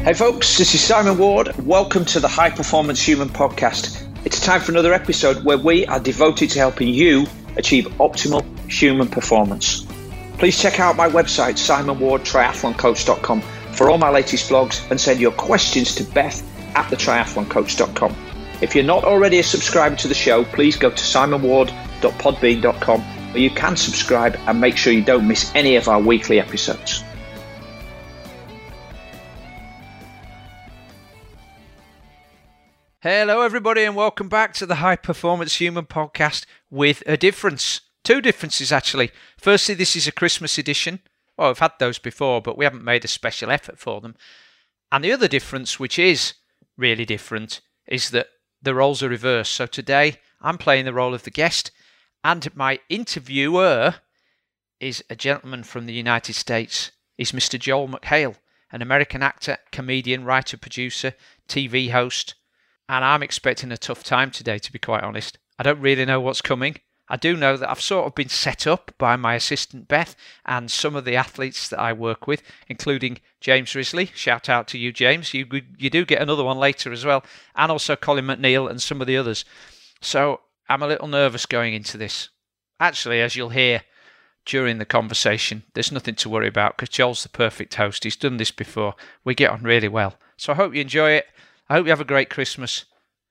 Hey folks, this is Simon Ward. Welcome to the High Performance Human Podcast. It's time for another episode where we are devoted to helping you achieve optimal human performance. Please check out my website, simonwardtriathloncoach.com, for all my latest vlogs, and send your questions to beth@thetriathloncoach.com. If you're not already a subscriber to the show, please go to simonward.podbean.com, where you can subscribe and make sure you don't miss any of our weekly episodes. Hello everybody and welcome back to the High Performance Human Podcast with a difference. Two differences actually. Firstly, this is a Christmas edition. Well, I've had those before, but we haven't made a special effort for them. And the other difference, which is really different, is that the roles are reversed. So today I'm playing the role of the guest, and my interviewer is a gentleman from the United States. He's Mr. Joel McHale, an American actor, comedian, writer, producer, TV host. And I'm expecting a tough time today, to be quite honest. I don't really know what's coming. I do know that I've sort of been set up by my assistant Beth and some of the athletes that I work with, including James Risley. Shout out to you, James. You do get another one later as well. And also Colin McNeil and some of the others. So I'm a little nervous going into this. Actually, as you'll hear during the conversation, there's nothing to worry about because Joel's the perfect host. He's done this before. We get on really well. So I hope you enjoy it. I hope you have a great Christmas.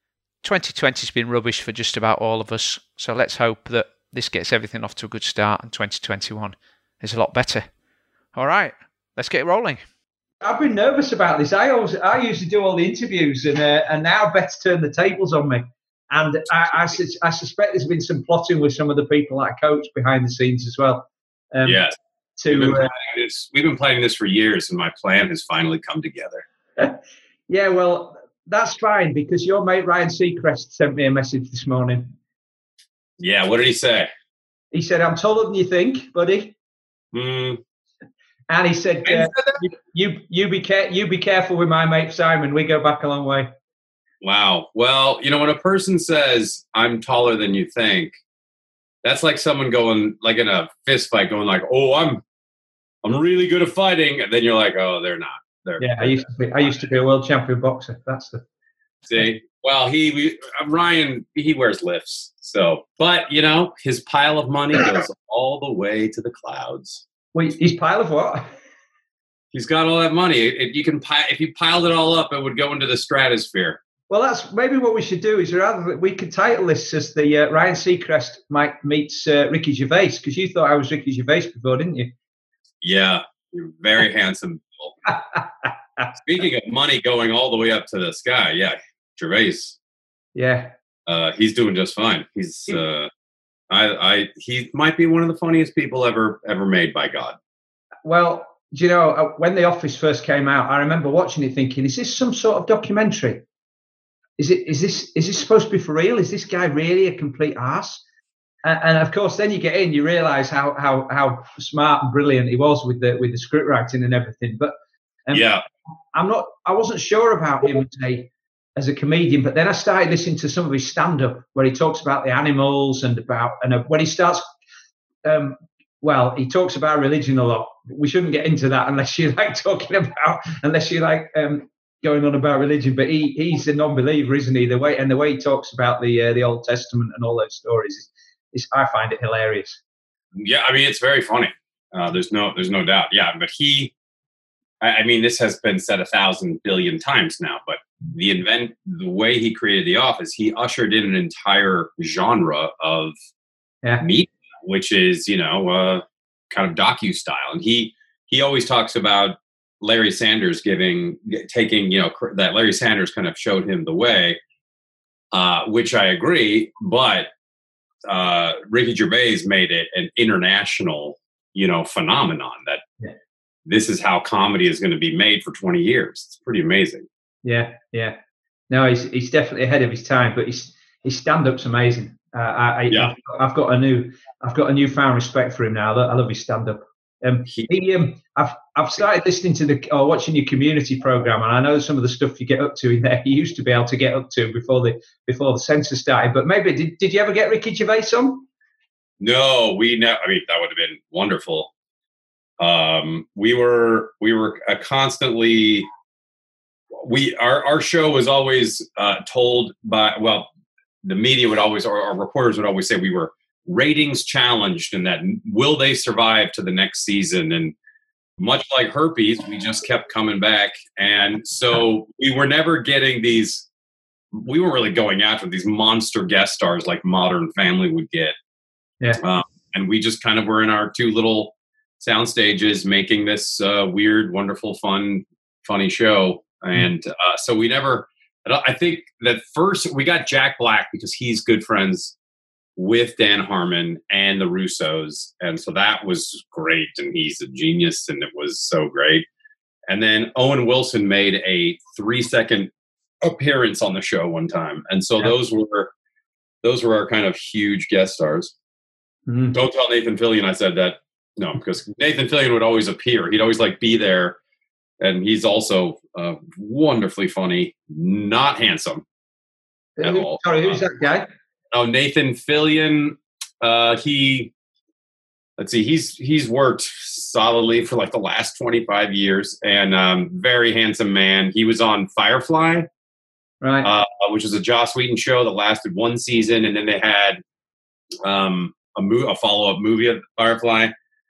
2020's been rubbish for just about all of us, so let's hope that this gets everything off to a good start and 2021 is a lot better. All right, let's get rolling. I've been nervous about this. I usually do all the interviews, and now Beth's turned the tables on me. And I suspect there's been some plotting with some of the people that I coach behind the scenes as well. Yes. We've been planning this for years, and my plan has finally come together. Yeah, well, that's fine, because your mate Ryan Seacrest sent me a message this morning. Yeah, what did he say? He said, "I'm taller than you think, buddy." And he said, "You be careful with my mate Simon. We go back a long way." Wow. Well, when a person says, "I'm taller than you think," that's like someone going, like in a fist fight, going like, "Oh, I'm really good at fighting," and then you're like, "Oh, they're not." I used to be a world champion boxer. That's the see. Well, Ryan, he wears lifts. So, but his pile of money goes all the way to the clouds. Wait, his pile of what? He's got all that money. If you piled it all up, it would go into the stratosphere. Well, that's maybe what we should do. Is rather we could title this as the Ryan Seacrest meets Ricky Gervais, because you thought I was Ricky Gervais before, didn't you? Yeah, you're very handsome. Speaking of money going all the way up to the sky, yeah, Gervais. Yeah, he's doing just fine. He's he might be one of the funniest people ever made by God. Well, when The Office first came out, I remember watching it thinking, is this some sort of documentary? Is this supposed to be for real? Is this guy really a complete arse? And of course, then you get in, you realise how smart and brilliant he was with the script writing and everything. But I wasn't sure about him as a comedian. But then I started listening to some of his stand-up where he talks about the animals and when he starts, he talks about religion a lot. We shouldn't get into that unless you like going on about religion. But he's a non-believer, isn't he? The way he talks about the Old Testament and all those stories. I find it hilarious. Yeah, I mean, it's very funny. There's no doubt. Yeah, but this has been said 1,000 billion times now, but the way he created The Office, he ushered in an entire genre of media, which is, kind of docu-style. And he always talks about Larry Sanders taking, that Larry Sanders kind of showed him the way, which I agree, but Ricky Gervais made it an international, phenomenon that this is how comedy is going to be made for 20 years. It's pretty amazing. Yeah. No, he's definitely ahead of his time, but his stand-up's amazing. I've got a newfound respect for him now. I love his stand-up. I've started listening to watching your community program, and I know some of the stuff you get up to in there. You used to be able to get up to before the censor started. But maybe did you ever get Ricky Gervais on? No, we never. I mean, that would have been wonderful. We were constantly our show was always told by, well, the media would always, or our reporters would always say we were ratings challenged, and that will they survive to the next season? And much like herpes, we just kept coming back. And so we were never getting these, we weren't really going after these monster guest stars like Modern Family would get. Yeah. And we just kind of were in our two little sound stages making this weird, wonderful, funny show. And so we never, I think that first we got Jack Black because he's good friends with Dan Harmon and the Russos. And so that was great. And he's a genius, and it was so great. And then Owen Wilson made a 3-second appearance on the show one time. And so those were our kind of huge guest stars. Mm-hmm. Don't tell Nathan Fillion I said that. No, because Nathan Fillion would always appear. He'd always be there. And he's also wonderfully funny, not handsome at all. Sorry, who's that guy? Oh, Nathan Fillion. He's worked solidly for the last 25 years, and very handsome man. He was on Firefly, right? Which is a Joss Whedon show that lasted one season, and then they had a follow-up movie of Firefly.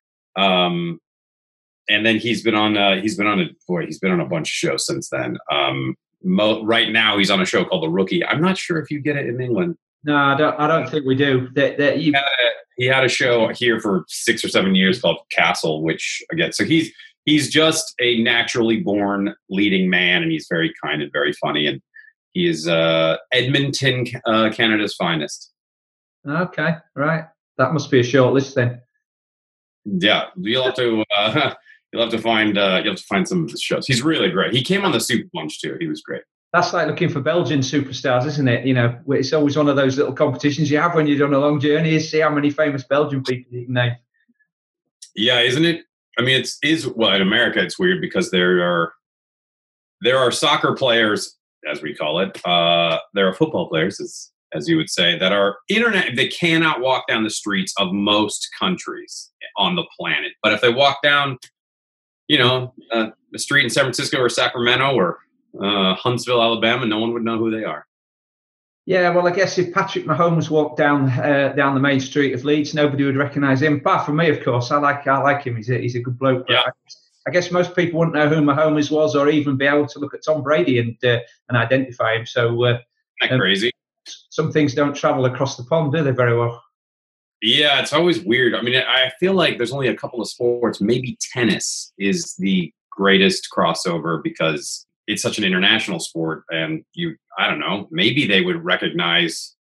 And then he's been on a bunch of shows since then. Right now he's on a show called The Rookie. I'm not sure if you get it in England. No, I don't think we do. He had a show here for 6 or 7 years called Castle, which again, so he's just a naturally born leading man, and he's very kind and very funny, and he is Edmonton, Canada's finest. Okay, right. That must be a short list then. Yeah, you'll have to find some of his shows. He's really great. He came on the Super Bunch too. He was great. That's like looking for Belgian superstars, isn't it? You know, it's always one of those little competitions you have when you're on a long journey, is see how many famous Belgian people you can name. Yeah, isn't it? I mean, in America it's weird because there are soccer players, as we call it. There are football players, as you would say, that are they cannot walk down the streets of most countries on the planet. But if they walk down, the street in San Francisco or Sacramento or Huntsville, Alabama, no one would know who they are. Yeah, well, I guess if Patrick Mahomes walked down the main street of Leeds, nobody would recognise him. Apart from me, of course. I like him. He's a good bloke. Yeah. I guess most people wouldn't know who Mahomes was, or even be able to look at Tom Brady and identify him. So, isn't that crazy? Some things don't travel across the pond, do they? Very well. Yeah, it's always weird. I mean, I feel like there's only a couple of sports. Maybe tennis is the greatest crossover because it's such an international sport, and I don't know, maybe they would recognize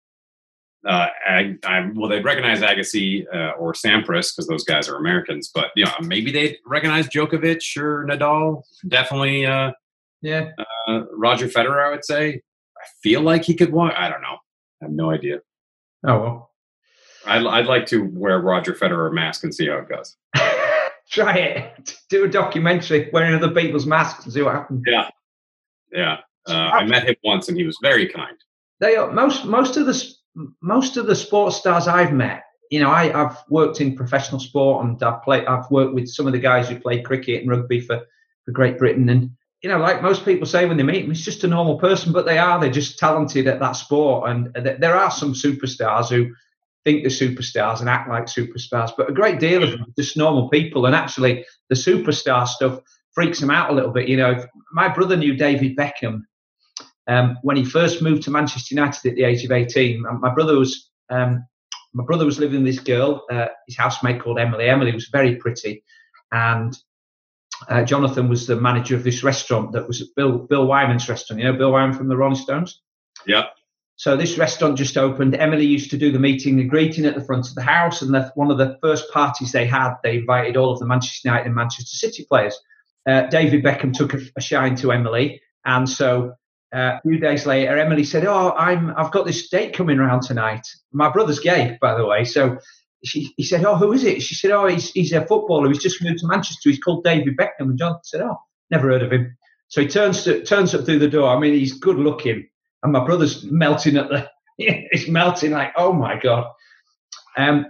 they'd recognize Agassi or Sampras because those guys are Americans, but maybe they'd recognize Djokovic or Nadal. Definitely Roger Federer, I would say. I feel like he could walk. I don't know. I have no idea. Oh well. I'd like to wear a Roger Federer mask and see how it goes. Try it. Do a documentary wearing other people's masks and see what happens. Yeah. I met him once, and he was very kind. They are most of the sports stars I've met. I've worked in professional sport, and I've worked with some of the guys who play cricket and rugby for Great Britain, and like most people say when they meet them, it's just a normal person, but they're just talented at that sport. And there are some superstars who think they're superstars and act like superstars, but a great deal of them are just normal people. And actually, the superstar stuff freaks them out a little bit. My brother knew David Beckham when he first moved to Manchester United at the age of 18. My brother was living with this girl, his housemate called Emily. Emily was very pretty, and Jonathan was the manager of this restaurant that was Bill Wyman's restaurant. Bill Wyman from the Rolling Stones? Yeah. So this restaurant just opened. Emily used to do the meeting and greeting at the front of the house. And one of the first parties they had, they invited all of the Manchester United and Manchester City players. David Beckham took a shine to Emily. And so a few days later, Emily said, I've got this date coming around tonight. My brother's gay, by the way. So he said, who is it? She said, he's a footballer. He's just moved to Manchester. He's called David Beckham. And John said, never heard of him. So he turns up through the door. I mean, he's good looking. And my brother's melting he's melting like, oh my God.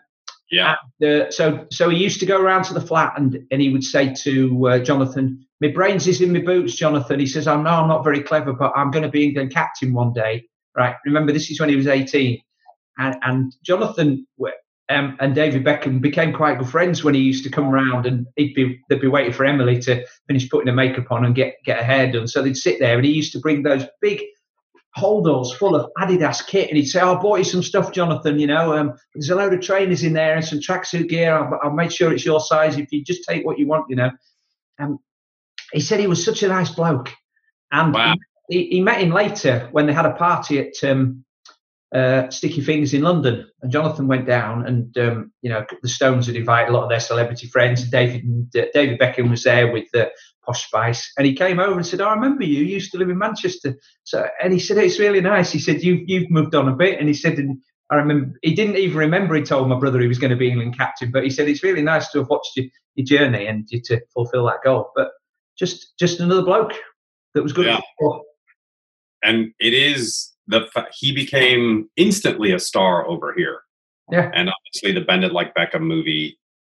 Yeah. And, so he used to go around to the flat and he would say to Jonathan, "My brains is in my boots, Jonathan." He says, "I know I'm not very clever, but I'm going to be England captain one day." Right. Remember, this is when he was 18. And Jonathan and David Beckham became quite good friends when he used to come round, and they'd be waiting for Emily to finish putting her makeup on and get her hair done. So they'd sit there, and he used to bring those big holdalls full of Adidas kit, and he'd say, "I'll bought you some stuff, Jonathan. There's a load of trainers in there and some tracksuit gear. I'll make sure it's your size if you just take what you want." He said he was such a nice bloke, and wow. he met him later when they had a party at Sticky Fingers in London, and Jonathan went down, and the Stones had invited a lot of their celebrity friends. David Beckham was there with Posh Spice, and he came over and said, "Oh, I remember you used to live in Manchester." And he said, "It's really nice." He said, "You've moved on a bit," and he said, and I remember he didn't even remember he told my brother he was going to be England captain, but he said it's really nice to have watched your journey and you to fulfil that goal. But just another bloke that was good at football. And it is he became instantly a star over here. Yeah. And obviously the Bend It Like Beckham movie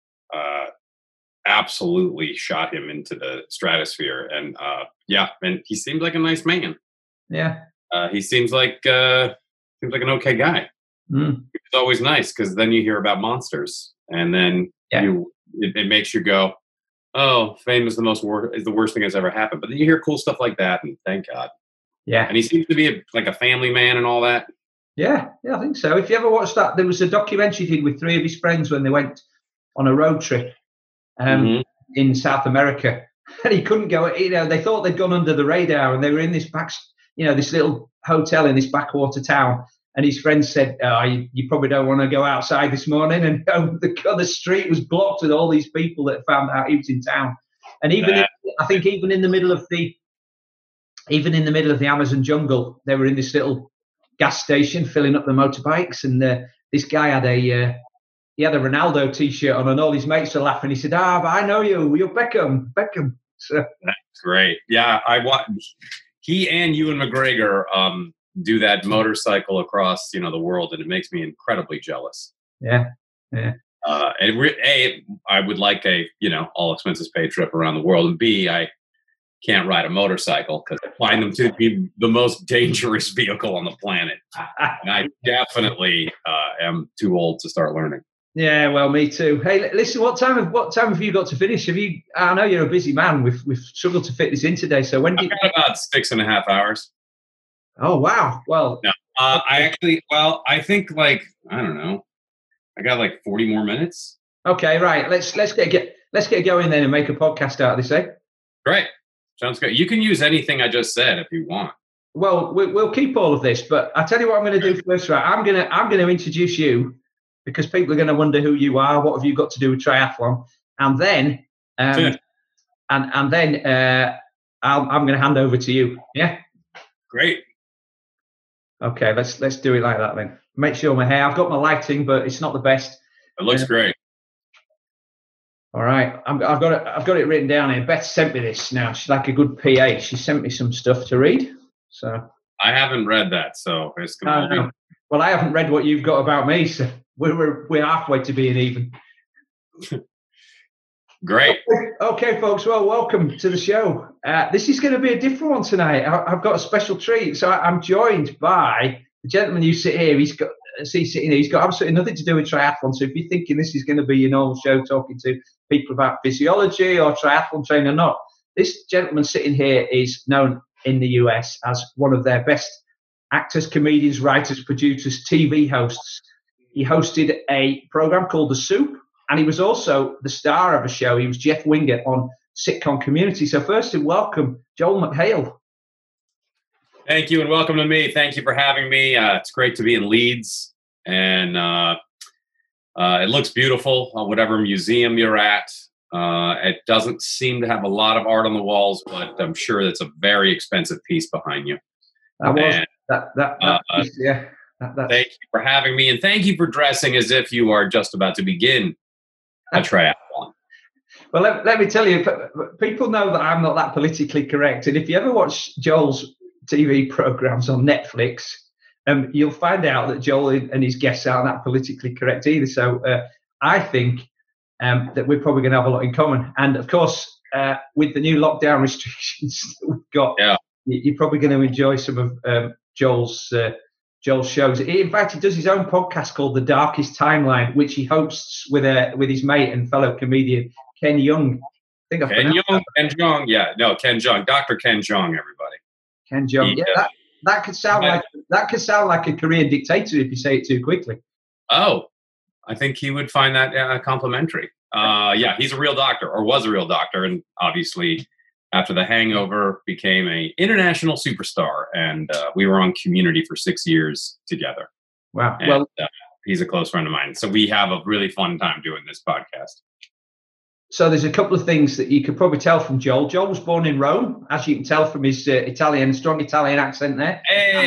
absolutely shot him into the stratosphere. And and he seems like a nice man. Yeah. He seems like an okay guy. It's always nice because then you hear about monsters, and then it makes you go, "Oh, fame is the worst thing that's ever happened." But then you hear cool stuff like that, and thank God. Yeah. And he seems to be a family man and all that. Yeah, I think so. If you ever watched that, there was a documentary he did with 3 of his friends when they went on a road trip in South America, and he couldn't go. They thought they'd gone under the radar, and they were in this this little hotel in this backwater town. And his friends said, "You probably don't want to go outside this morning." And the street was blocked with all these people that found out he was in town. And even in the middle of the Amazon jungle, they were in this little gas station filling up the motorbikes, and this guy had a Ronaldo T-shirt on, and all his mates were laughing. He said, but I know you. You're Beckham. So that's great. Yeah, he and Ewan McGregor do that motorcycle across the world, and it makes me incredibly jealous. Yeah. I would like a all expenses paid trip around the world, and B, I can't ride a motorcycle because I find them to be the most dangerous vehicle on the planet, and I definitely am too old to start learning. Yeah, well, me too. Hey, listen, what time have you got to finish? I know you're a busy man. We've struggled to fit this in today. So when I've got about 6.5 hours. Oh wow! Well, no, I think I don't know. I got 40 more minutes. Okay, right. Let's get going then and make a podcast out of this, eh? Great, sounds good. You can use anything I just said if you want. Well, we'll keep all of this, but I tell you what I'm going to do first, right? I'm going to introduce you because people are going to wonder who you are. What have you got to do with triathlon? And then, I'm going to hand over to you. Yeah. Great. Okay, let's do it like that then. Make sure my hair. I've got my lighting, but it's not the best. It looks great. All right, I've got it written down here. Beth sent me this. Now she's like a good PA. She sent me some stuff to read. So I haven't read that, so it's going to be. Well, I haven't read what you've got about me, so we're halfway to being even. Great. Okay, folks. Well, welcome to the show. This is going to be a different one tonight. I've got a special treat. So I'm joined by the gentleman you sit here. He's got absolutely nothing to do with triathlon. So if you're thinking this is going to be your normal show talking to people about physiology or triathlon training or not, this gentleman sitting here is known in the US as one of their best actors, comedians, writers, producers, TV hosts. He hosted a program called The Soup, and he was also the star of a show. He was Jeff Wingert on sitcom Community. So firstly, welcome, Joel McHale. Thank you, and welcome to me. Thank you for having me. It's great to be in Leeds, and it looks beautiful, whatever museum you're at. It doesn't seem to have a lot of art on the walls, but I'm sure that's a very expensive piece behind you. Thank you for having me, and thank you for dressing as if you are just about to begin a triathlon. Well, let me tell you, people know that I'm not that politically correct, and if you ever watch Joel's TV programs on Netflix, you'll find out that Joel and his guests aren't that politically correct either. So I think that we're probably going to have a lot in common. And of course, with the new lockdown restrictions that we've got, you're probably going to enjoy some of Joel's shows. In fact, he does his own podcast called The Darkest Timeline, which he hosts with his mate and fellow comedian Ken Jeong. I think Ken Jeong. Yeah, no, Ken Jeong, Dr. Ken Jeong, everybody. Ken Jeong. Yeah, that could sound like a Korean dictator if you say it too quickly. Oh, I think he would find that complimentary. Yeah, he's a real doctor, or was a real doctor, and obviously after The Hangover became an international superstar, and we were on Community for 6 years together. Wow. And, well, he's a close friend of mine, so we have a really fun time doing this podcast. So there's a couple of things that you could probably tell from Joel. Joel was born in Rome, as you can tell from his strong Italian accent there.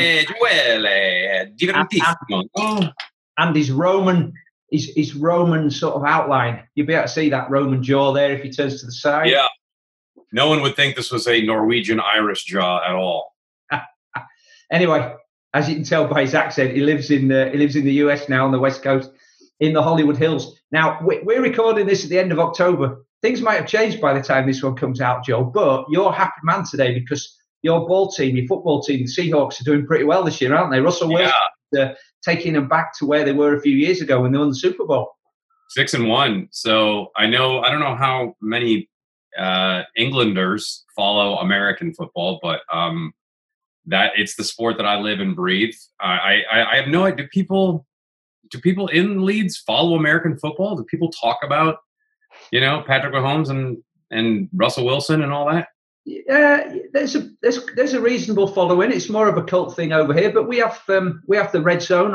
Joele, divertissimo. And his Roman sort of outline. You'll be able to see that Roman jaw there if he turns to the side. Yeah. No one would think this was a Norwegian-Irish jaw at all. Anyway, as you can tell by his accent, he lives in the US now on the West Coast, in the Hollywood Hills. Now, we're recording this at the end of October. Things might have changed by the time this one comes out, Joe, but you're a happy man today because your football team, the Seahawks, are doing pretty well this year, aren't they? Russell Wilson taking them back to where they were a few years ago when they won the Super Bowl. 6-1. So I don't know how many Englanders follow American football, but that it's the sport that I live and breathe. I have no idea. Do people in Leeds follow American football? Do people talk about, Patrick Mahomes and Russell Wilson and all that? Yeah, there's a reasonable following. It's more of a cult thing over here, but we have the Red Zone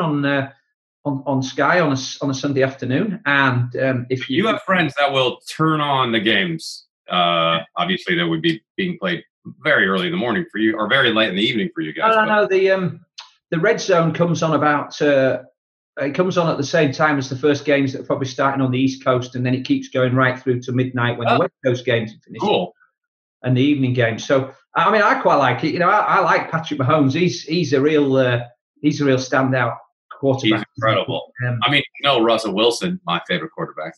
on Sky on a Sunday afternoon, and if you have friends that will turn on the games, obviously they would be being played very early in the morning for you, or very late in the evening for you guys. No. The Red Zone comes on about. It comes on at the same time as the first games that are probably starting on the East Coast, and then it keeps going right through to midnight when the West Coast games are finished. Cool. And the evening games. So, I mean, I quite like it. I like Patrick Mahomes. He's a real standout quarterback. He's incredible. Russell Wilson, my favorite quarterback.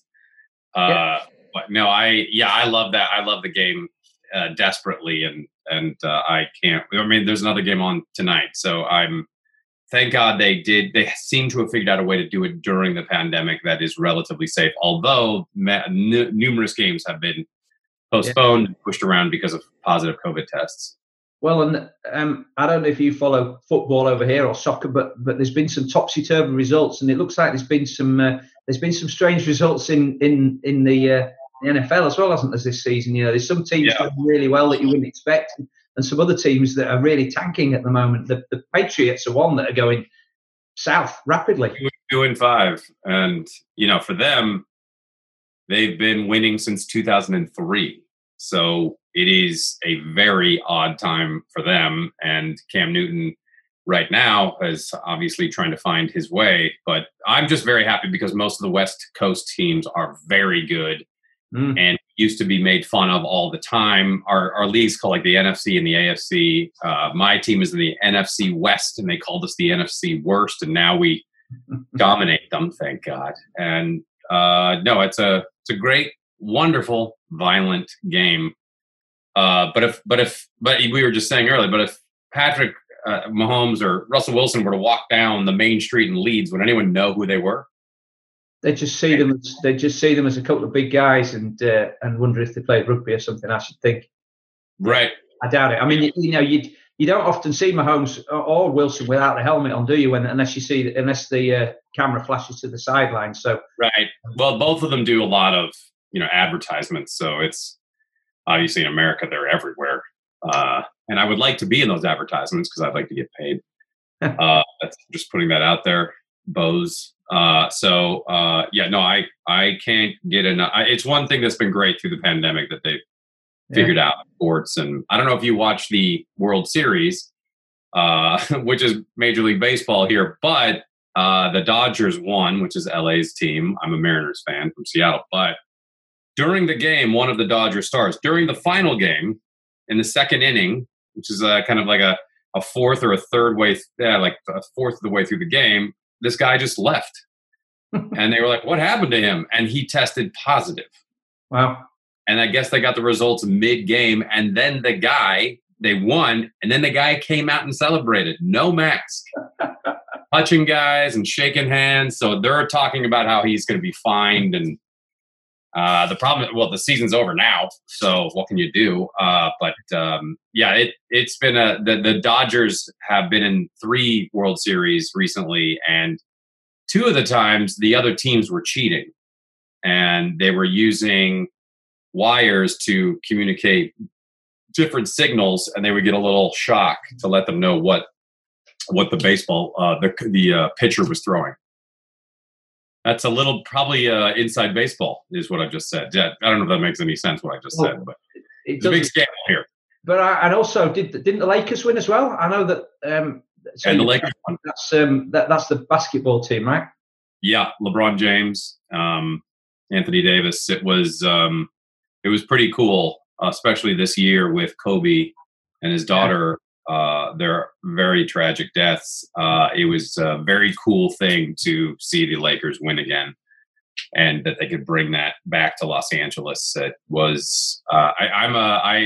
But no, I love that. I love the game desperately, and I can't. I mean, there's another game on tonight, so thank God they seem to have figured out a way to do it during the pandemic that is relatively safe, although numerous games have been postponed and pushed around because of positive COVID tests. Well, and I don't know if you follow football over here or soccer, but there's been some topsy-turvy results, and it looks like there's been some strange results in the NFL as well, hasn't there, this season? There's some teams doing really well that you wouldn't expect, and some other teams that are really tanking at the moment. The Patriots are one that are going south rapidly. 2-5, and for them, they've been winning since 2003. So it is a very odd time for them. And Cam Newton right now is obviously trying to find his way. But I'm just very happy because most of the West Coast teams are very good and used to be made fun of all the time. Our leagues called like the NFC and the AFC. My team is in the NFC West, and they called us the NFC Worst. And now we dominate them, thank God. And no, it's a great, wonderful, violent game. But we were just saying earlier, but if Patrick Mahomes or Russell Wilson were to walk down the main street in Leeds, would anyone know who they were? They just see them as a couple of big guys and wonder if they played rugby or something, I should think. Right. I doubt it. I mean, you don't often see Mahomes or Wilson without the helmet on, do you? Unless the camera flashes to the sideline. So right. Well, both of them do a lot of advertisements. So it's obviously in America they're everywhere, and I would like to be in those advertisements because I'd like to get paid. That's just putting that out there, Bose. I can't get enough. It's one thing that's been great through the pandemic that they've figured out sports. And I don't know if you watch the World Series, which is Major League Baseball here, but the Dodgers won, which is LA's team. I'm a Mariners fan from Seattle, but during the game, one of the Dodger stars, during the final game in the second inning, which is kind of like a fourth or a third way, like a fourth of the way through the game, this guy just left. And they were like, what happened to him? And he tested positive. Wow. And I guess they got the results mid-game. And then they won. And then the guy came out and celebrated. No mask. Touching guys and shaking hands. So they're talking about how he's going to be fined. And the problem, the season's over now. So what can you do? It's been the Dodgers have been in 3 World Series recently. And 2 of the times the other teams were cheating. And they were using wires to communicate different signals, and they would get a little shock to let them know what the baseball the pitcher was throwing. That's a little probably inside baseball is what I just said. Yeah, I don't know if that makes any sense what I just said, but it's a big scandal here. But and also, didn't the Lakers win as well? I know that. And the Lakers won. That's the basketball team, right? Yeah, LeBron James, Anthony Davis. It was pretty cool, especially this year with Kobe and his daughter. Their very tragic deaths. It was a very cool thing to see the Lakers win again, and that they could bring that back to Los Angeles. It was. I'm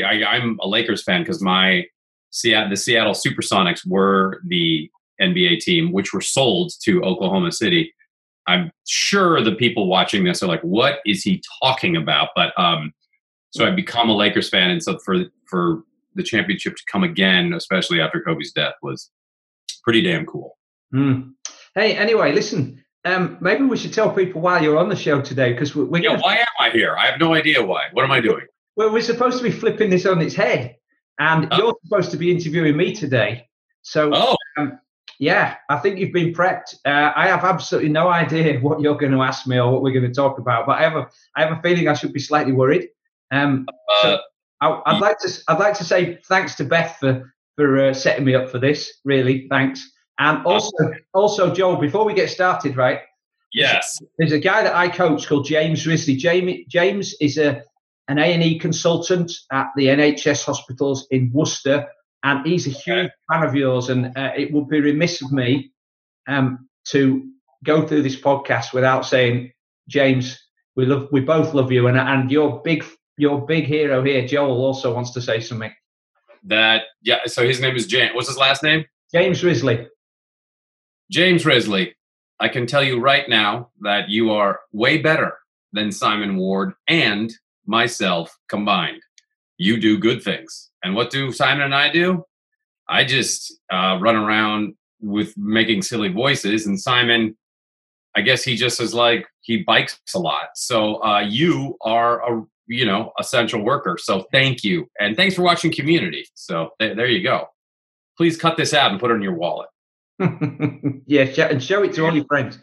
a Lakers fan because the Seattle SuperSonics were the NBA team, which were sold to Oklahoma City. I'm sure the people watching this are like, "What is he talking about?" But so I become a Lakers fan, and so for the championship to come again, especially after Kobe's death, was pretty damn cool. Hey, anyway, listen, maybe we should tell people why you're on the show today, because why am I here? I have no idea why. What am I doing? Well, we're supposed to be flipping this on its head, and you're supposed to be interviewing me today. So, yeah, I think you've been prepped. I have absolutely no idea what you're going to ask me or what we're going to talk about, but I have a feeling I should be slightly worried. So I'd like to say thanks to Beth for setting me up for this. Really, thanks. And also, Joel, before we get started, right? Yes. There's a guy that I coach called James Risley. James is an A&E consultant at the NHS hospitals in Worcester, and he's a huge fan of yours. And it would be remiss of me to go through this podcast without saying, James, we both love you, and your big hero here, Joel, also wants to say something. So his name is James. What's his last name? James Risley. James Risley. I can tell you right now that you are way better than Simon Ward and myself combined. You do good things. And what do Simon and I do? I just run around with making silly voices. And Simon, I guess he just is like, he bikes a lot. So you are a central worker. So thank you. And thanks for watching Community. So there you go. Please cut this out and put it in your wallet. Yeah, and show it to all your friends.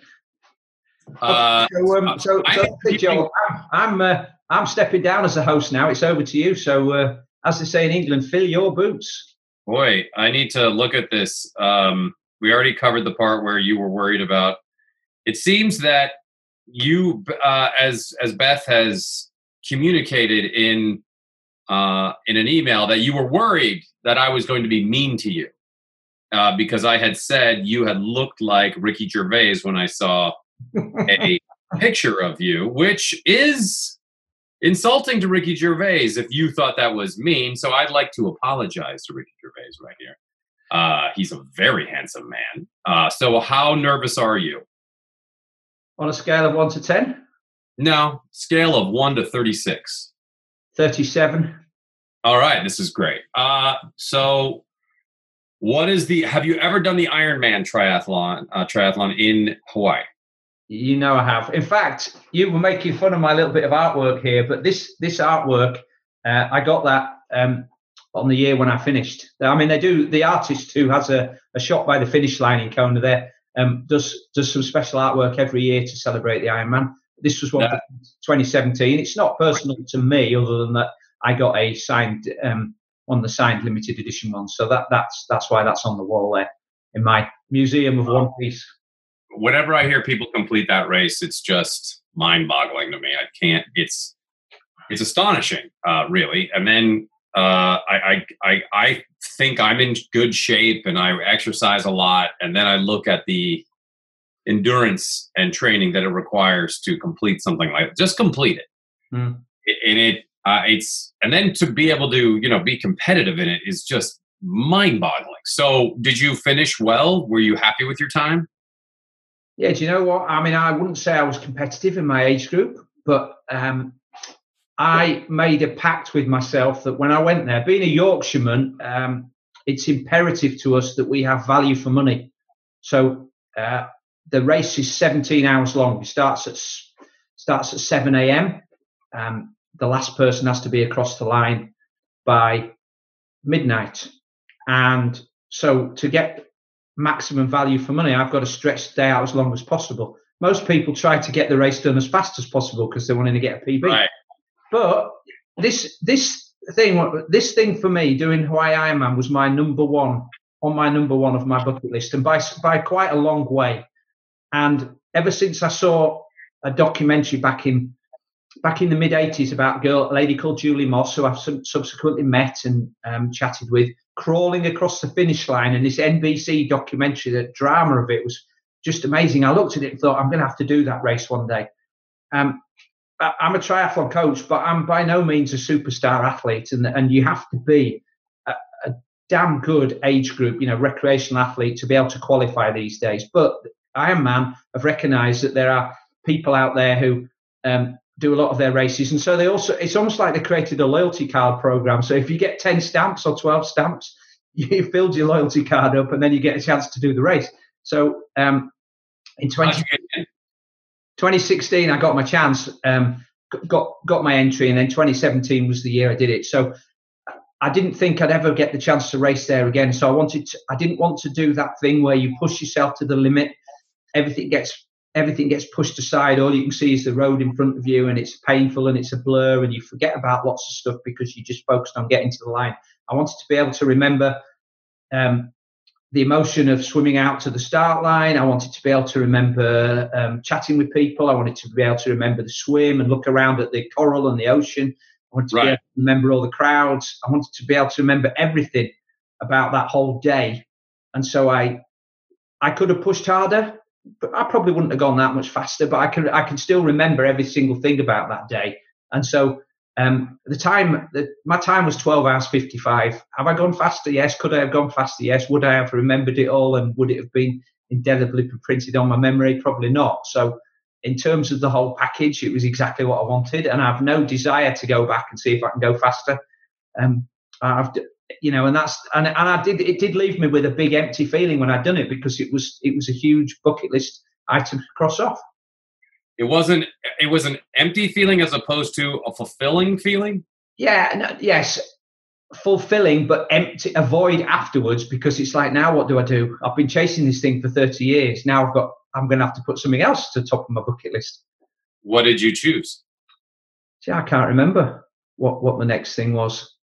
Joe, I'm stepping down as a host now. It's over to you. So as they say in England, fill your boots. Boy, I need to look at this. We already covered the part where you were worried about. It seems that you, as Beth has communicated in an email, that you were worried that I was going to be mean to you because I had said you had looked like Ricky Gervais when I saw a picture of you, which is insulting to Ricky Gervais if you thought that was mean. So I'd like to apologize to Ricky Gervais right here. He's a very handsome man. So how nervous are you? On a scale of 1 to 10? No, scale of 1 to 36. 37. All right, this is great. So have you ever done the Ironman triathlon in Hawaii? You know I have. In fact, you were making fun of my little bit of artwork here, but this artwork, I got that on the year when I finished. I mean, the artist who has a shot by the finish line in Kona there, does some special artwork every year to celebrate the Ironman. This was one for 2017. It's not personal to me, other than that I got a signed on the signed limited edition one. So that's why that's on the wall there in my museum of One Piece. Whenever I hear people complete that race, it's just mind-boggling to me. I can't. It's astonishing, really. And then I think I'm in good shape and I exercise a lot. And then I look at the endurance and training that it requires to complete something like that. Just complete it. Mm. And then to be able to, be competitive in it is just mind-boggling. So did you finish well? Were you happy with your time? Yeah, do you know what? I mean, I wouldn't say I was competitive in my age group, but I made a pact with myself that when I went there, being a Yorkshireman, it's imperative to us that we have value for money. So the race is 17 hours long. It starts at 7 a.m. The last person has to be across the line by midnight. And so to get maximum value for money, I've got to stretch the day out as long as possible. Most people try to get the race done as fast as possible because they're wanting to get a PB. Right. But this thing for me, doing Hawaii Ironman, was my number one of my bucket list, and by quite a long way. And ever since I saw a documentary back in the mid 80s about a lady called Julie Moss, who I've subsequently met and chatted with, crawling across the finish line, and this NBC documentary, the drama of it was just amazing. I looked at it and thought, I'm going to have to do that race one day. I'm a triathlon coach, but I'm by no means a superstar athlete, and you have to be a damn good age group, recreational athlete, to be able to qualify these days. But Ironman have recognised that there are people out there who do a lot of their races, and so it's almost like they created a loyalty card program. So if you get 10 stamps or 12 stamps, you filled your loyalty card up, and then you get a chance to do the race. So in 2016, I got my chance, got my entry, and then 2017 was the year I did it. So I didn't think I'd ever get the chance to race there again. So I didn't want to do that thing where you push yourself to the limit. Everything gets pushed aside. All you can see is the road in front of you, and it's painful and it's a blur, and you forget about lots of stuff because you just focused on getting to the line. I wanted to be able to remember the emotion of swimming out to the start line. I wanted to be able to remember chatting with people. I wanted to be able to remember the swim and look around at the coral and the ocean. I wanted to be able to remember all the crowds. I wanted to be able to remember everything about that whole day. And so I could have pushed harder, but I probably wouldn't have gone that much faster. But I can still remember every single thing about that day. And so my time was 12 hours 55. Have I gone faster? Yes. Could I have gone faster? Yes. Would I have remembered it all, and would it have been indelibly printed on my memory? Probably not. So in terms of the whole package, it was exactly what I wanted, and I have no desire to go back and see if I can go faster. And it did leave me with a big empty feeling when I'd done it, because it was a huge bucket list item to cross off. It was an empty feeling as opposed to a fulfilling feeling? Yeah, yes, fulfilling, but empty, a void afterwards, because it's like, now what do I do? I've been chasing this thing for 30 years. Now I'm going to have to put something else to the top of my bucket list. What did you choose? See, I can't remember what the next thing was.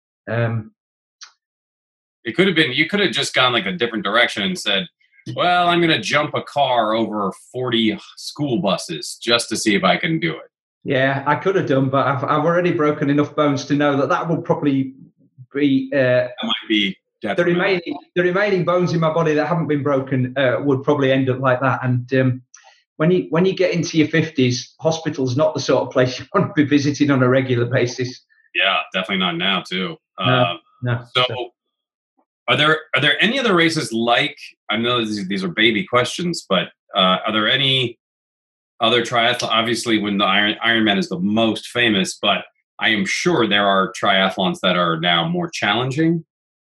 It could have been, you could have just gone like a different direction and said, well, I'm going to jump a car over 40 school buses just to see if I can do it. Yeah, I could have done, but I've already broken enough bones to know that will probably be. That might be the remaining bones in my body that haven't been broken would probably end up like that. And when you get into your 50s, hospital's not the sort of place you want to be visiting on a regular basis. Yeah, definitely not now too. No. So, are there any other races like? I know these are baby questions, but are there any other triathlon? Obviously, when the Ironman is the most famous, but I am sure there are triathlons that are now more challenging.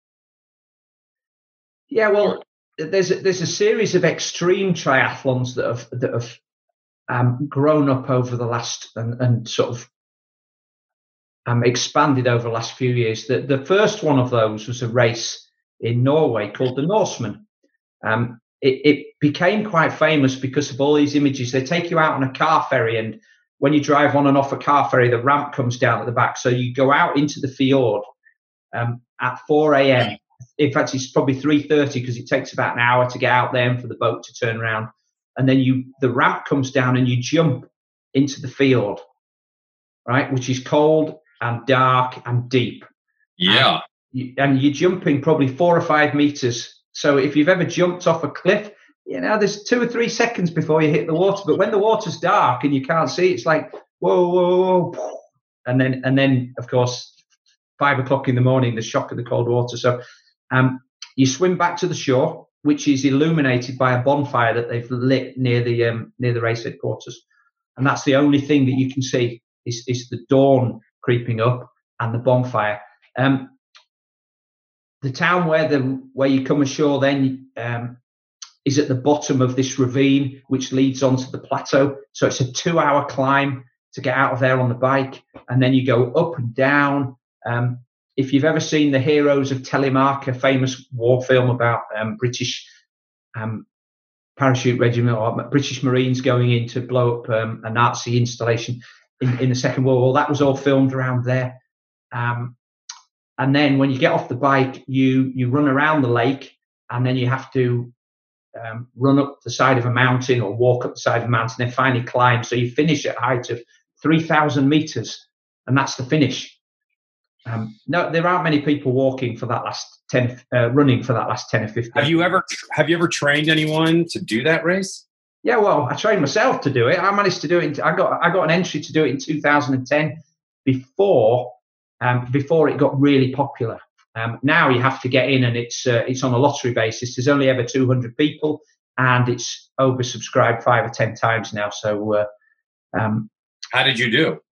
Yeah, well, there's a series of extreme triathlons that have grown up over the last and sort of expanded over the last few years. The first one of those was a race in Norway called the Norseman. It became quite famous because of all these images. They take you out on a car ferry, and when you drive on and off a car ferry, the ramp comes down at the back. So you go out into the fjord at 4 a.m. In fact, it's probably 3:30 because it takes about an hour to get out there and for the boat to turn around. And then the ramp comes down and you jump into the fjord, right, which is cold and dark and deep. Yeah. And you're jumping probably 4 or 5 meters. So if you've ever jumped off a cliff, there's 2 or 3 seconds before you hit the water. But when the water's dark and you can't see, it's like, whoa, whoa, whoa. And then, of course, 5 o'clock in the morning, the shock of the cold water. So you swim back to the shore, which is illuminated by a bonfire that they've lit near the race headquarters. And that's the only thing that you can see is the dawn creeping up and the bonfire. The town where you come ashore then is at the bottom of this ravine, which leads onto the plateau. So it's a 2-hour climb to get out of there on the bike. And then you go up and down. If you've ever seen The Heroes of Telemark, a famous war film about British parachute regiment or British Marines going in to blow up a Nazi installation in the Second World War, that was all filmed around there. And then when you get off the bike, you run around the lake, and then you have to run up the side of a mountain or walk up the side of a mountain, and finally climb. So you finish at a height of 3,000 meters, and that's the finish. No, there aren't many people walking for that last 10, running for that last 10 or 15. Have you ever trained anyone to do that race? Yeah, well, I trained myself to do it. I managed to do it. I got an entry to do it in 2010 before it got really popular. Now you have to get in, and it's on a lottery basis. There's only ever 200 people, and it's oversubscribed 5 or 10 times now. So, how did you do?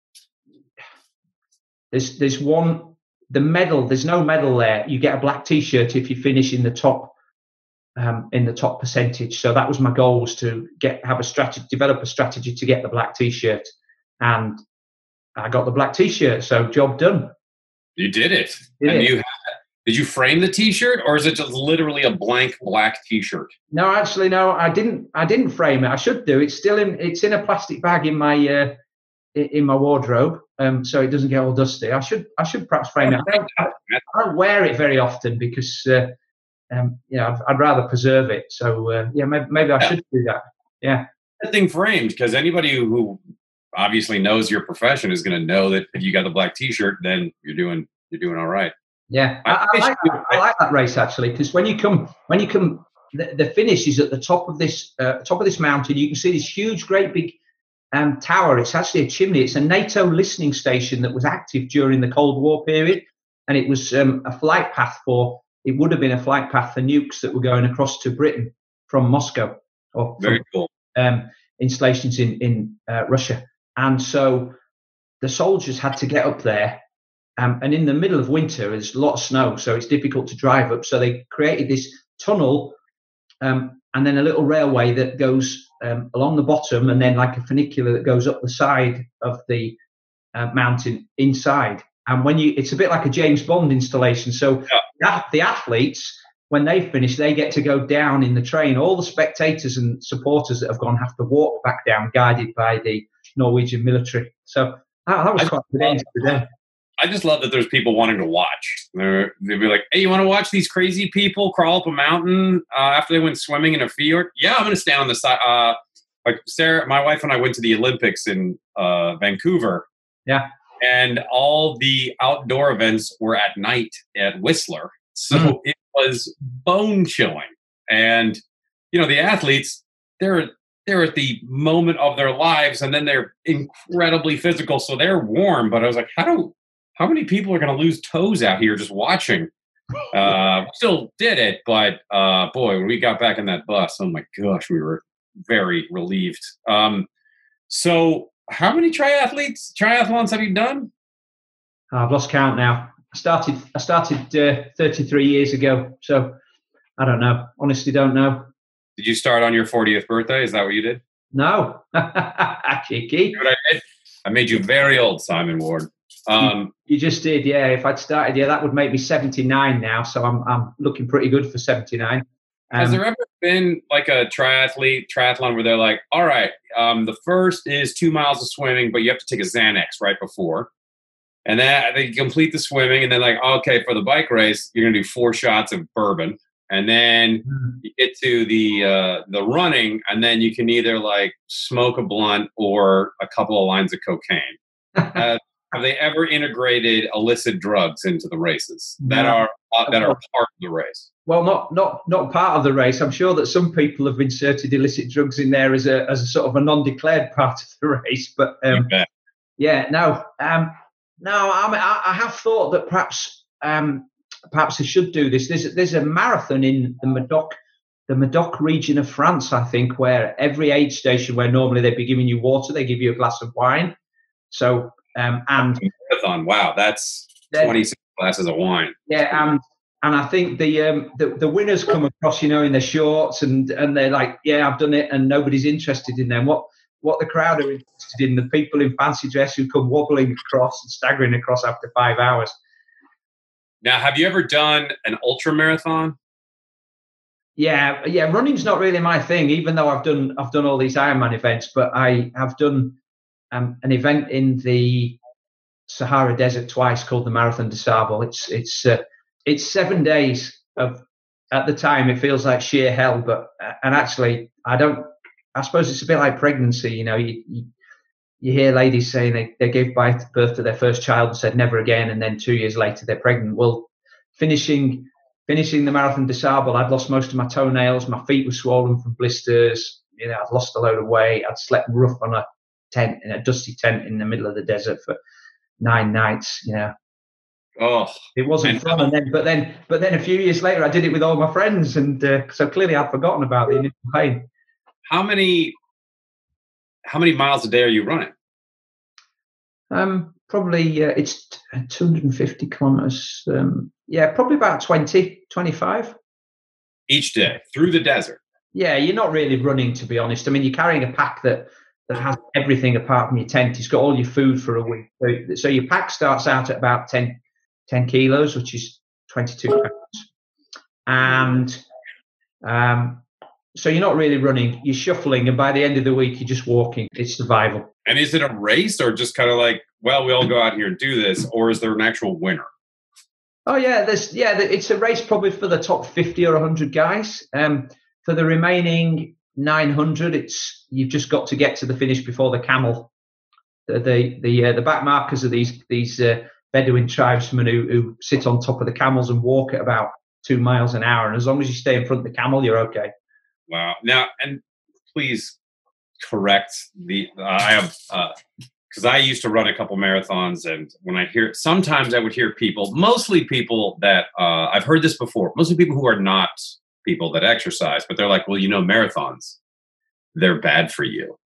There's the medal. There's no medal there. You get a black T-shirt if you finish in the top percentage. So that was my goal, was to develop a strategy to get the black T-shirt, and I got the black T-shirt. So job done. You did it. Did you frame the T-shirt, or is it just literally a blank black T-shirt? No, actually, no. I didn't frame it. I should do. It's in a plastic bag in my wardrobe, so it doesn't get all dusty. I should perhaps frame it. I don't wear it very often because I'd rather preserve it. So maybe I should do that. Yeah, that thing framed, because anybody who obviously knows your profession is going to know that if you got the black T-shirt, then you're doing all right. Yeah, I like that race actually, because when you come, the finish is at the top of this mountain. You can see this huge, great big tower. It's actually a chimney. It's a NATO listening station that was active during the Cold War period, and it was a flight path for. It would have been a flight path for nukes that were going across to Britain from Moscow, or very cool installations in Russia. And so the soldiers had to get up there, and in the middle of winter, there's a lot of snow, so it's difficult to drive up. So they created this tunnel, and then a little railway that goes along the bottom, and then like a funicular that goes up the side of the mountain inside. And it's a bit like a James Bond installation. So the athletes, when they finish, they get to go down in the train. All the spectators and supporters that have gone have to walk back down, guided by the Norwegian military. So that was quite good today. I just love that there's people wanting to watch. They'd be like, "Hey, you want to watch these crazy people crawl up a mountain after they went swimming in a fjord?" Yeah, I'm going to stand on the side. Like Sarah, my wife and I went to the Olympics in Vancouver. Yeah. And all the outdoor events were at night at Whistler. So it was bone chilling. And, the athletes, they're at the moment of their lives, and then they're incredibly physical. So they're warm. But I was like, how many people are going to lose toes out here just watching? Still did it. But boy, when we got back in that bus, oh my gosh, we were very relieved. So how many triathlons have you done? I've lost count now. I started 33 years ago. So I don't know. Honestly, don't know. Did you start on your 40th birthday? Is that what you did? No. Cheeky. You know what I did? I made you very old, Simon Ward. You just did, yeah. If I'd started, that would make me 79 now. So I'm looking pretty good for 79. Has there ever been like a triathlon where they're like, all right, the first is 2 miles of swimming, but you have to take a Xanax right before. And then they complete the swimming, and then like, okay, for the bike race, you're going to do 4 shots of bourbon. And then you get to the running, and then you can either like smoke a blunt or a couple of lines of cocaine. Have they ever integrated illicit drugs into the races that are that are part of the race. Well, not part of the race. I'm sure that some people have inserted illicit drugs in there as a sort of a non-declared part of the race. But I have thought that perhaps I should do this. There's a marathon in the Medoc region of France, I think, where every aid station where normally they'd be giving you water, they give you a glass of wine. So and marathon, wow, that's 26 glasses of wine. Yeah, and I think the winners come across, in their shorts, and they're like, yeah, I've done it, and nobody's interested in them. What the crowd are interested in, the people in fancy dress who come wobbling across and staggering across after 5 hours. Now, have you ever done an ultra marathon? Yeah, running's not really my thing, even though I've done all these Ironman events, but I have done an event in the Sahara Desert twice called the Marathon des Sables. It's 7 days of, at the time, it feels like sheer hell, but and actually I suppose it's a bit like pregnancy. You hear ladies saying they gave birth to their first child and said never again, and then 2 years later they're pregnant. Well, finishing the Marathon des Sables, I'd lost most of my toenails, my feet were swollen from blisters, I'd lost a load of weight, I'd slept rough on a tent, in a dusty tent in the middle of the desert for 9 nights, Oh, it wasn't fun. And but then a few years later, I did it with all my friends, and so clearly I'd forgotten about the initial pain. How many miles a day are you running? Probably it's 250 kilometers. Probably about 20, 25 each day through the desert. Yeah, you're not really running, to be honest. I mean, you're carrying a pack that has everything apart from your tent. It's got all your food for a week. So your pack starts out at about 10 kilos, which is 22 pounds. And so you're not really running, you're shuffling, and by the end of the week, you're just walking. It's survival. And is it a race, or just kind of like, well, we all go out here and do this, or is there an actual winner? Oh, yeah, it's a race probably for the top 50 or 100 guys. For the remaining 900, you've just got to get to the finish before the camel. The back markers are these Bedouin tribesmen who sit on top of the camels and walk at about 2 miles an hour. And as long as you stay in front of the camel, you're okay. Wow. Now, and please correct I have, because I used to run a couple marathons, and when sometimes I would hear people, mostly people that, I've heard this before, mostly people who are not people that exercise, but they're like, well, marathons, they're bad for you.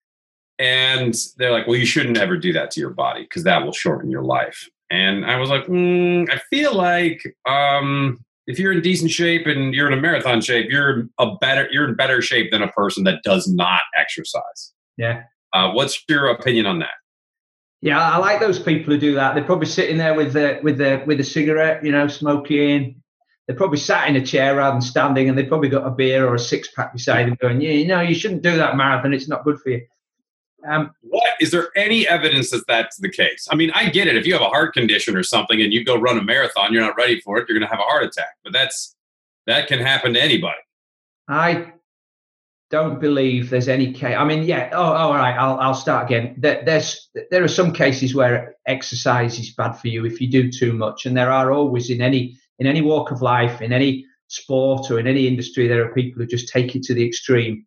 And they're like, well, you shouldn't ever do that to your body because that will shorten your life. And I was like, I feel like if you're in decent shape and you're in a marathon shape, you're in better shape than a person that does not exercise. Yeah. What's your opinion on that? Yeah, I like those people who do that. They're probably sitting there with a cigarette, smoking. They're probably sat in a chair rather than standing, and they've probably got a beer or a 6-pack beside them going, you shouldn't do that marathon. It's not good for you. What is there any evidence that that's the case? I mean, I get it. If you have a heart condition or something and you go run a marathon, you're not ready for it, you're going to have a heart attack. But that can happen to anybody. I don't believe there's any case. I mean, yeah. Oh, all right. I'll start again. There are some cases where exercise is bad for you if you do too much, and there are always in any walk of life, in any sport or in any industry, there are people who just take it to the extreme.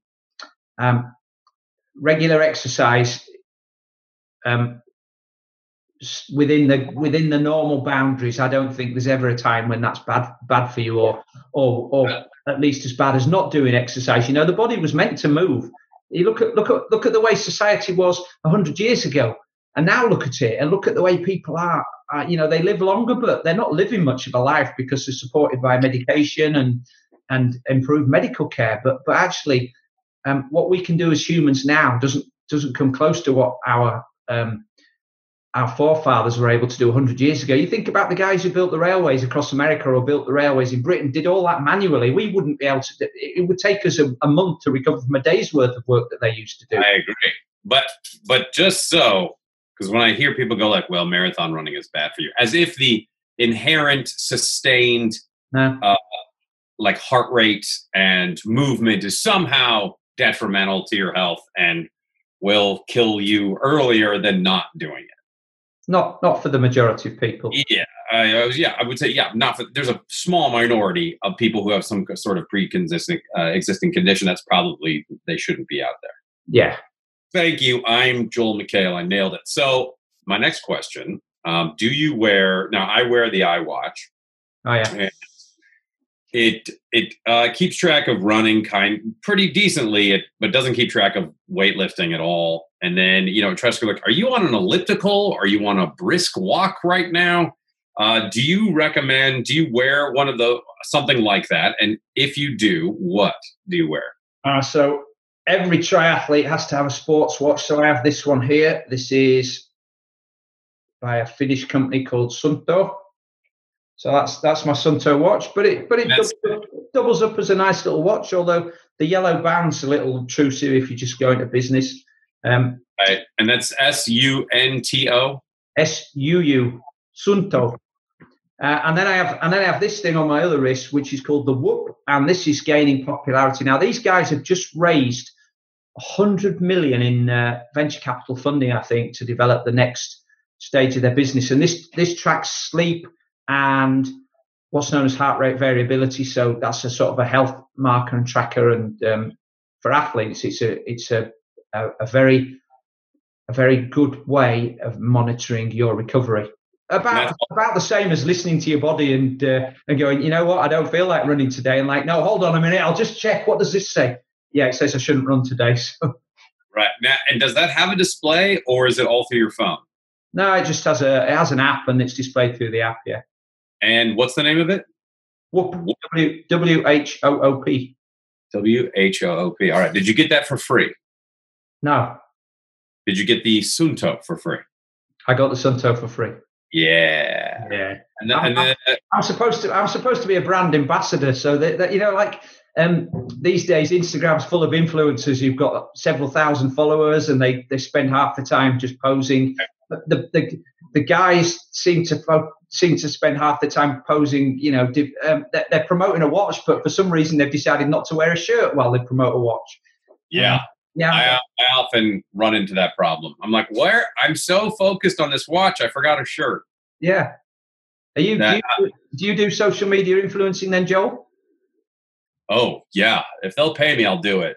Regular exercise within the normal boundaries, I don't think there's ever a time when that's bad for you, or at least as bad as not doing exercise. The body was meant to move. You look at the way society was 100 years ago, and now look at it, and look at the way people are. They live longer, but they're not living much of a life because they're supported by medication and improved medical care. But actually, what we can do as humans now doesn't come close to what our forefathers were able to do 100 years ago. You think about the guys who built the railways across America or built the railways in Britain, did all that manually. We wouldn't be able to. It would take us a month to recover from a day's worth of work that they used to do. I agree, but just so, because when I hear people go like, "Well, marathon running is bad for you," as if the inherent sustained like heart rate and movement is somehow detrimental to your health and will kill you earlier than not doing it. Not for the majority of people. Yeah, I would say not for. There's a small minority of people who have some sort of existing condition that's probably they shouldn't be out there. Yeah. Thank you. I'm Joel McHale. I nailed it. So my next question: do you wear? Now I wear the iWatch. Oh yeah. It keeps track of running pretty decently, but doesn't keep track of weightlifting at all. And then, it tries to go like, are you on an elliptical? Are you on a brisk walk right now? Do you wear something like that? And if you do, what do you wear? So every triathlete has to have a sports watch. So I have this one here. This is by a Finnish company called Suunto. So that's my Suunto watch, but it doubles up as a nice little watch. Although the yellow band's a little intrusive if you just go into business. Right. And that's SUNTO. SUU Suunto. And then I have this thing on my other wrist, which is called the Whoop, and this is gaining popularity now. These guys have just raised 100 million in venture capital funding, I think, to develop the next stage of their business. And this tracks sleep and what's known as heart rate variability. So that's a sort of a health marker and tracker. And for athletes, it's a very good way of monitoring your recovery. About the same as listening to your body and going, you know what, I don't feel like running today. And like, no, hold on a minute, I'll just check. What does this say? Yeah, it says I shouldn't run today. So. Right. Now, and does that have a display or is it all through your phone? No, it just has an app and it's displayed through the app, yeah. And what's the name of it? Whoop. WHOOP. WHOOP. All right. Did you get that for free? No. Did you get the Suunto for free? I got the Suunto for free. Yeah. Yeah. And then, I'm supposed to be a brand ambassador, so that these days Instagram's full of influencers who've got several thousand followers and they spend half the time just posing. The guys seem to spend half the time posing. They're promoting a watch, but for some reason they've decided not to wear a shirt while they promote a watch. Yeah. Yeah. I often run into that problem. I'm like, where? I'm so focused on this watch, I forgot a shirt. Yeah. Do you do social media influencing then, Joel? Oh yeah. If they'll pay me, I'll do it.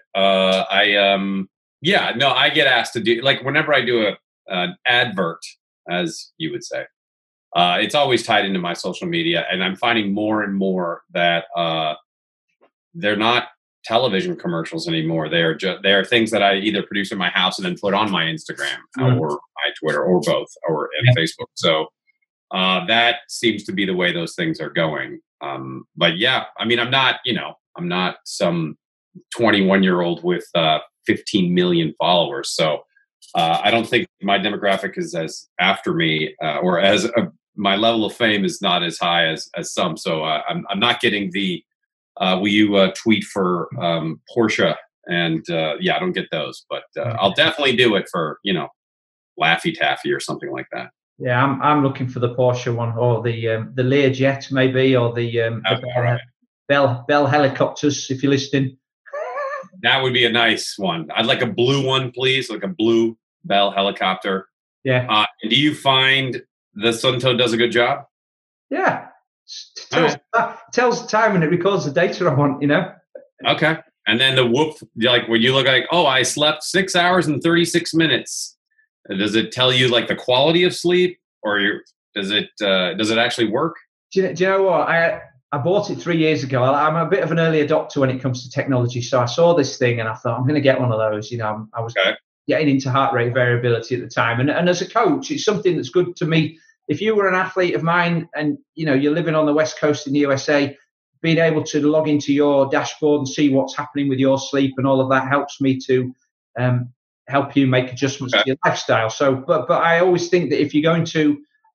I get asked to do, like, whenever I do an advert, as you would say, it's always tied into my social media, and I'm finding more and more that they're not television commercials anymore. They are things that I either produce in my house and then put on my Instagram or my Twitter or both or Facebook. So that seems to be the way those things are going. But yeah, I mean, I'm not some 21-year-old with 15 million followers. So I don't think my demographic is as after me or as my level of fame is not as high as some. So I'm not getting the will you tweet for Porsche? And I don't get those, but I'll definitely do it for Laffy Taffy or something like that. Yeah, I'm looking for the Porsche one or the Learjet maybe, or the Bell helicopters if you're listening. That would be a nice one. I'd like a blue one, please, like a blue Bell helicopter. Yeah. Do you find the Suunto does a good job? Yeah. Tells the time and it records the data I want, Okay. And then the Whoop, like when you look like, oh, I slept 6 hours and 36 minutes. Does it tell you like the quality of sleep, or does it actually work? Do you know what? I bought it 3 years ago. I'm a bit of an early adopter when it comes to technology. So I saw this thing and I thought, I'm going to get one of those. I was getting into heart rate variability at the time. And as a coach, it's something that's good to me. If you were an athlete of mine and, you're living on the West Coast in the USA, being able to log into your dashboard and see what's happening with your sleep and all of that helps me to help you make adjustments to your lifestyle. So, but I always think that if you're going to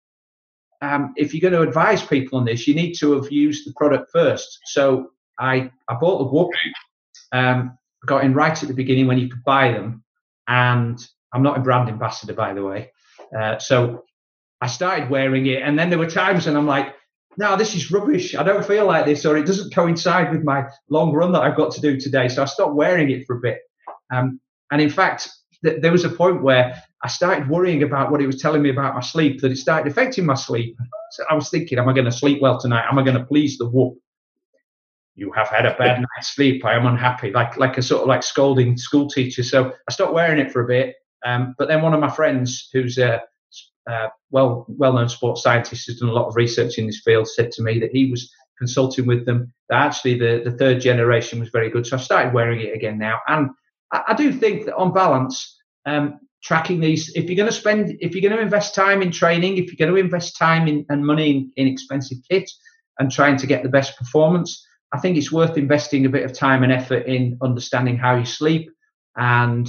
advise people on this, you need to have used the product first. So I bought the Whoop, got in right at the beginning when you could buy them, and I'm not a brand ambassador, by the way. So I started wearing it, and then there were times and I'm like, no, this is rubbish. I don't feel like this, or it doesn't coincide with my long run that I've got to do today. So I stopped wearing it for a bit. And in fact, there was a point where I started worrying about what he was telling me about my sleep, that it started affecting my sleep. So I was thinking, am I going to sleep well tonight? Am I going to please the whoop? You have had a bad night's sleep. I am unhappy, like a sort of like scolding school teacher. So I stopped wearing it for a bit. But then one of my friends, who's a well-known sports scientist, who's done a lot of research in this field, said to me that he was consulting with them, that actually the third generation was very good. So I started wearing it again now. And I do think that on balance, tracking these, if you're going to invest time in training, if you're going to invest time and money in expensive kit and trying to get the best performance, I think it's worth investing a bit of time and effort in understanding how you sleep and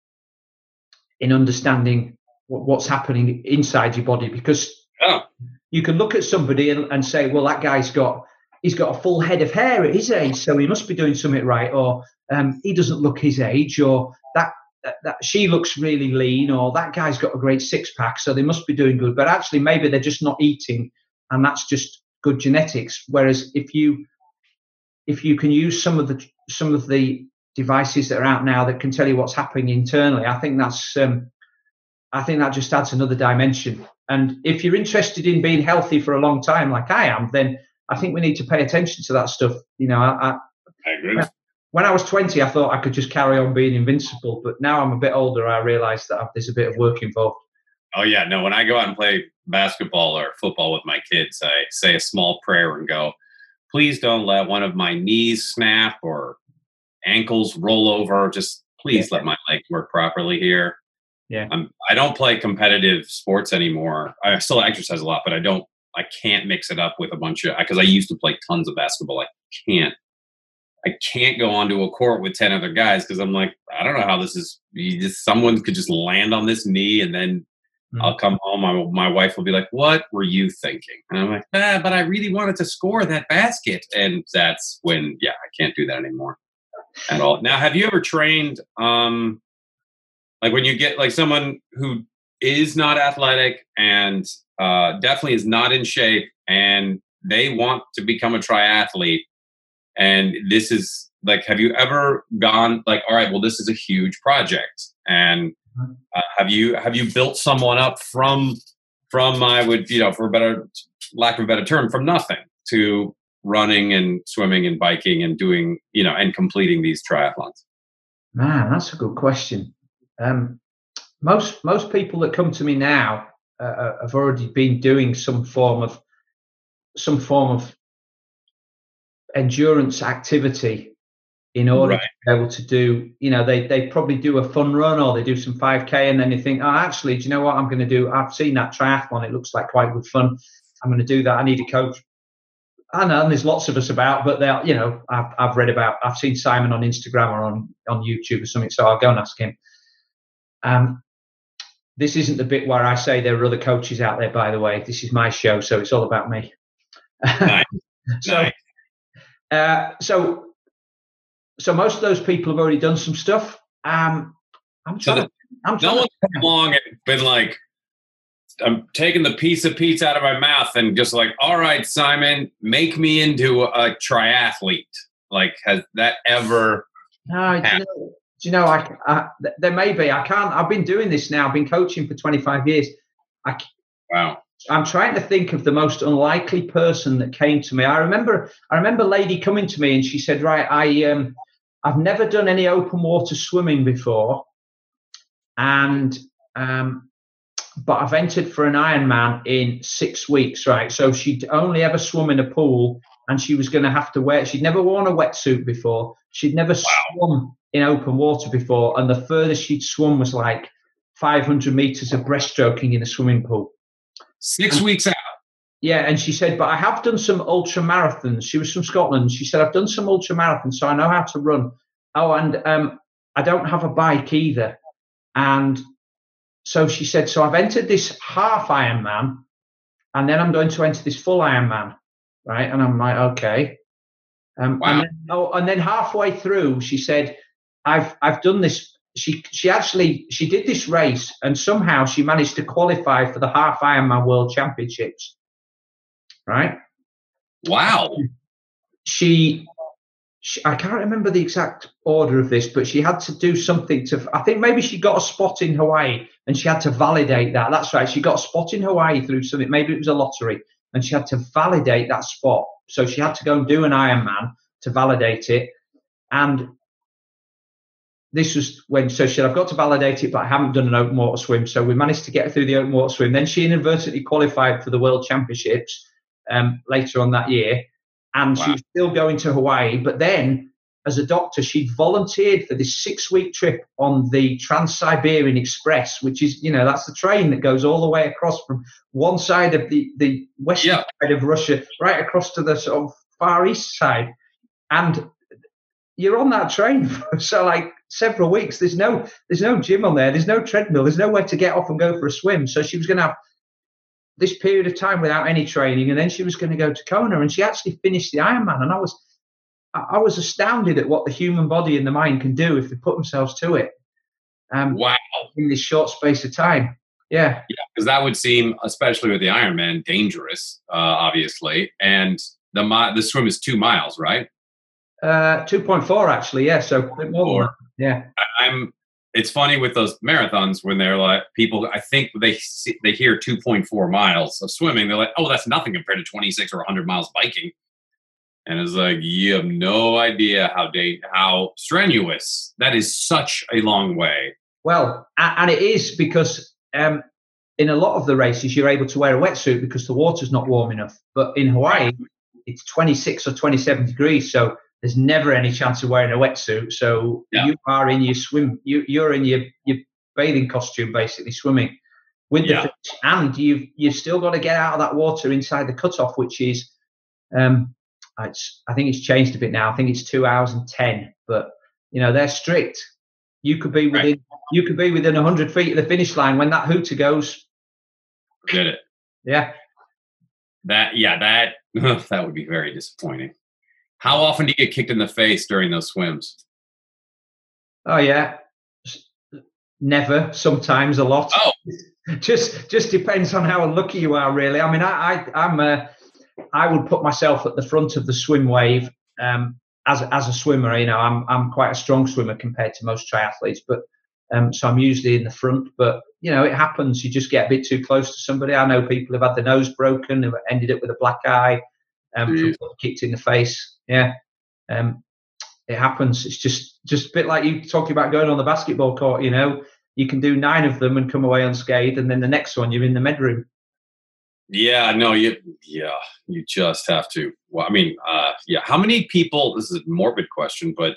in understanding what's happening inside your body. Because you can look at somebody and say, well, that guy's got a full head of hair at his age, so he must be doing something right, or he doesn't look his age, or that she looks really lean, or that guy's got a great six-pack, so they must be doing good. But actually, maybe they're just not eating, and that's just good genetics. Whereas if you can use some of the devices that are out now that can tell you what's happening internally, I think that just adds another dimension. And if you're interested in being healthy for a long time, like I am, then I think we need to pay attention to that stuff. I agree. When I was 20, I thought I could just carry on being invincible, but now I'm a bit older. I realise that there's a bit of work involved. Oh yeah, no. When I go out and play basketball or football with my kids, I say a small prayer and go, please don't let one of my knees snap or ankles roll over. Just please let my leg work properly here. Yeah. I don't play competitive sports anymore. I still exercise a lot, but I can't mix it up with a bunch of, because I used to play tons of basketball. I can't go onto a court with 10 other guys because I'm like, I don't know how this is. Someone could just land on this knee and then I'll come home. My wife will be like, what were you thinking? And I'm like, but I really wanted to score that basket. And that's when, I can't do that anymore at all. Now, have you ever trained, like when you get like someone who is not athletic and definitely is not in shape and they want to become a triathlete, and this is like, have you ever gone like, all right, well, this is a huge project, and have you built someone up from I would, for lack of a better term, from nothing to running and swimming and biking and doing, and completing these triathlons? Man, that's a good question. Most people that come to me now have already been doing some form of endurance activity in order to be able to do, they probably do a fun run or they do some 5K, and then you think, oh, actually, do you know what I'm going to do? I've seen that triathlon. It looks like quite good fun. I'm going to do that. I need a coach. I know, and there's lots of us about, but I've read about, I've seen Simon on Instagram or on YouTube or something, so I'll go and ask him. This isn't the bit where I say there are other coaches out there, by the way. This is my show, so it's all about me. Nice. So most of those people have already done some stuff. No one's come along and been like, I'm taking the piece of pizza out of my mouth and just like, all right, Simon, make me into a triathlete. Like, has that ever happened? There may be. I've been doing this now. I've been coaching for 25 years. Wow. I'm trying to think of the most unlikely person that came to me. I remember a lady coming to me and she said, right, I've never done any open water swimming before. And, but I've entered for an Ironman in 6 weeks, right? So she'd only ever swum in a pool and she was going to have to she'd never worn a wetsuit before. She'd never swum in open water before. And the furthest she'd swum was like 500 meters of breaststroking in a swimming pool. 6 weeks out. Yeah, and she said, but I have done some ultra marathons. She was from Scotland. She said, I've done some ultra marathons, so I know how to run. Oh, and I don't have a bike either. And so she said, so I've entered this half Ironman, and then I'm going to enter this full Ironman, right? And I'm like, okay. Wow. And then halfway through, she said, I've done this. She did this race and somehow she managed to qualify for the half Ironman World Championships. Right? Wow. She I can't remember the exact order of this, but she had to do something I think maybe she got a spot in Hawaii and she had to validate that. That's right. She got a spot in Hawaii through something. Maybe it was a lottery and she had to validate that spot. So she had to go and do an Ironman to validate it. And this was when, so she said, I've got to validate it, but I haven't done an open water swim. So we managed to get through the open water swim. Then she inadvertently qualified for the World Championships later on that year. And she was still going to Hawaii. But then, as a doctor, she volunteered for this 6-week trip on the Trans-Siberian Express, which is, that's the train that goes all the way across from one side of the western side of Russia, right across to the sort of far east side. And you're on that train for several weeks. There's no gym on there. There's no treadmill. There's nowhere to get off and go for a swim. So she was going to have this period of time without any training, and then she was going to go to Kona, and she actually finished the Ironman. And I was astounded at what the human body and the mind can do if they put themselves to it. Wow! In this short space of time, yeah, because that would seem, especially with the Ironman, dangerous, obviously. And the swim is 2 miles, right? 2.4 actually, yeah. So a bit more than that. Yeah. It's funny with those marathons when they're like, people, I think they hear 2.4 miles of swimming. They're like, oh, that's nothing compared to 26 or 100 miles biking. And it's like, you have no idea how strenuous. That is such a long way. Well, and it is because in a lot of the races, you're able to wear a wetsuit because the water's not warm enough. But in Hawaii, it's 26 or 27 degrees. So there's never any chance of wearing a wetsuit. So you are in your swim, you're in your bathing costume, basically swimming with the fish. And you've still got to get out of that water inside the cutoff, which is, I think it's changed a bit now. I think it's 2 hours and 10, but they're strict. You could be within 100 feet of the finish line when that hooter goes. Get it? Yeah. That would be very disappointing. How often do you get kicked in the face during those swims? Oh yeah, never. Sometimes a lot. Oh, just depends on how unlucky you are, really. I mean, I would put myself at the front of the swim wave as a swimmer. I'm quite a strong swimmer compared to most triathletes, but so I'm usually in the front. But it happens. You just get a bit too close to somebody. I know people have had their nose broken, who ended up with a black eye. Kicked in the face. Yeah. It happens. It's just a bit like you talking about going on the basketball court. You can do 9 of them and come away unscathed, and then the next one you're in the med room. Yeah, no, you just have to. Well, I mean, how many people? This is a morbid question, but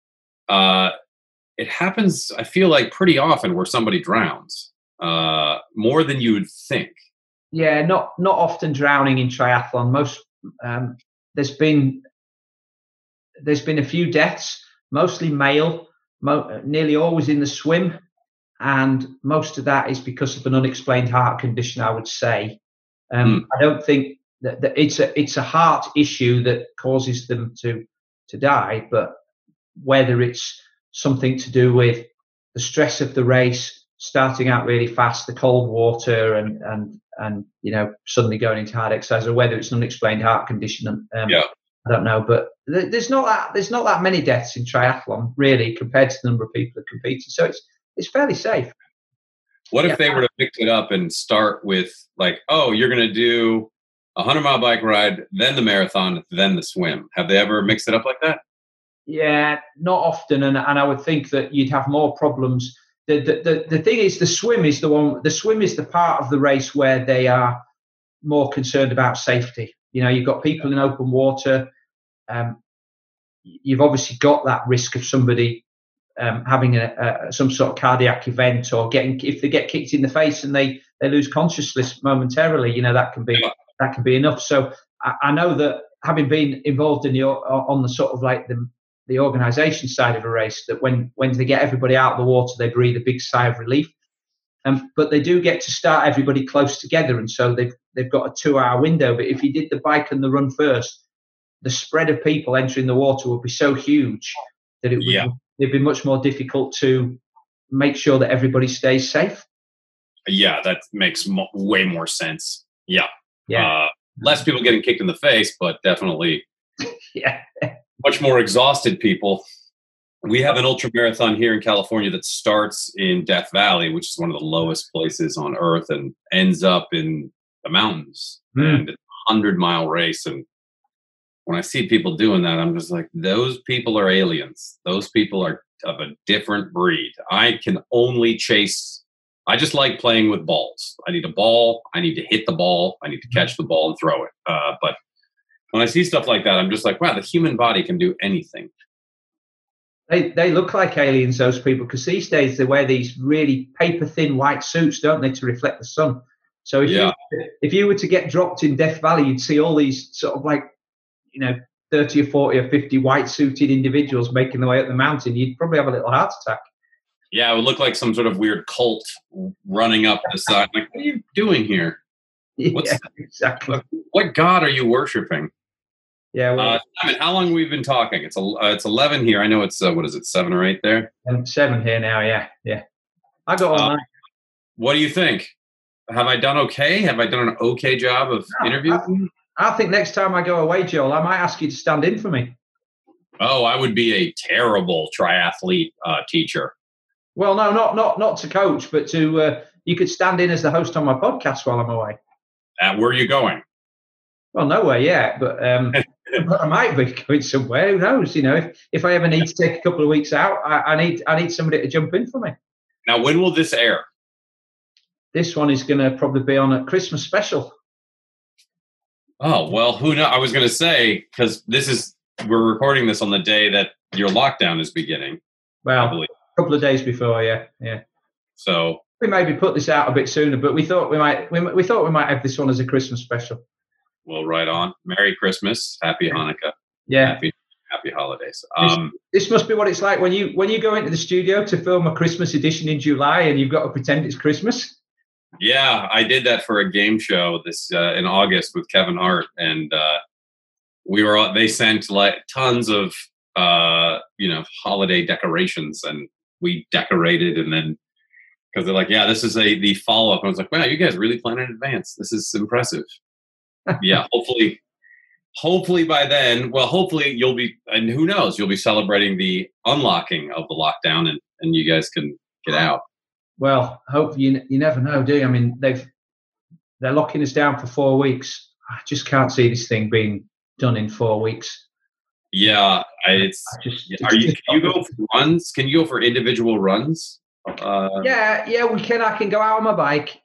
it happens. I feel like pretty often where somebody drowns, more than you would think. Yeah, not often drowning in triathlon. Most there's been a few deaths, mostly male, nearly always in the swim, and most of that is because of an unexplained heart condition, I would say. I don't think that it's a heart issue that causes them to die, but whether it's something to do with the stress of the race, starting out really fast, the cold water, and suddenly going into hard exercise, or whether it's an unexplained heart condition. I don't know, but there's not that many deaths in triathlon really compared to the number of people that competed. So it's fairly safe. What if they were to mix it up and start with like, oh, you're going to do a 100-mile bike ride, then the marathon, then the swim? Have they ever mixed it up like that? Yeah, not often, and I would think that you'd have more problems. The thing is, the swim is the part of the race where they are more concerned about safety. You've got people in open water. You've obviously got that risk of somebody having some sort of cardiac event, or if they get kicked in the face and they lose consciousness momentarily. That can be enough. So I know that, having been involved in on the sort of like the organisation side of a race, that when they get everybody out of the water, they breathe a big sigh of relief. But they do get to start everybody close together, and so they've got a 2-hour window. But if you did the bike and the run first, the spread of people entering the water would be so huge that it'd be much more difficult to make sure that everybody stays safe. Yeah, that makes way more sense. Yeah. Yeah. Less people getting kicked in the face, but definitely. Yeah. much more exhausted people. We have an ultra marathon here in California that starts in Death Valley, which is one of the lowest places on earth, and ends up in the mountains. And it's a 100-mile race. And when I see people doing that, I'm just like, those people are aliens. Those people are of a different breed. I can only chase. I just like playing with balls. I need a ball. I need to hit the ball. I need to catch the ball and throw it. But when I see stuff like that, I'm just like, wow, the human body can do anything. They look like aliens, those people, because these days they wear these really paper-thin white suits, don't they, to reflect the sun. So if you were to get dropped in Death Valley, you'd see all these sort of like, 30 or 40 or 50 white-suited individuals making their way up the mountain. You'd probably have a little heart attack. Yeah, it would look like some sort of weird cult running up the side. Like, what are you doing here? Exactly. What god are you worshiping? Yeah. Well, Simon, how long have we been talking? It's 11 here. I know it's what is it, 7 or 8 there? 7 here now. Yeah. I got all night. What do you think? Have I done okay? Have I done an okay job of interviewing? I think next time I go away, Joel, I might ask you to stand in for me. Oh, I would be a terrible triathlete teacher. Well, no, not to coach, but to you could stand in as the host on my podcast while I'm away. Where are you going? Well, nowhere yet, but I might be going somewhere. Who knows? If I ever need to take a couple of weeks out, I need somebody to jump in for me. Now, when will this air? This one is going to probably be on a Christmas special. Oh, well, who knows? I was going to say, because we're recording this on the day that your lockdown is beginning. Well, a couple of days before, yeah. So we maybe put this out a bit sooner, but we thought we might have this one as a Christmas special. Well, right on. Merry Christmas, Happy Hanukkah. Yeah. Happy holidays. This must be what it's like when you go into the studio to film a Christmas edition in July and you've got to pretend it's Christmas. Yeah, I did that for a game show in August with Kevin Hart, and they sent like tons of holiday decorations, and we decorated, and then because they're like, yeah, this is the follow up. I was like, wow, you guys really plan in advance. This is impressive. Yeah, hopefully by then, hopefully you'll be, and who knows, you'll be celebrating the unlocking of the lockdown, and you guys can get out. Well, hopefully you never know, do you? I mean, they're locking us down for 4 weeks. I just can't see this thing being done in 4 weeks. Yeah, can you go for runs? Can you go for individual runs? Yeah, we can. I can go out on my bike.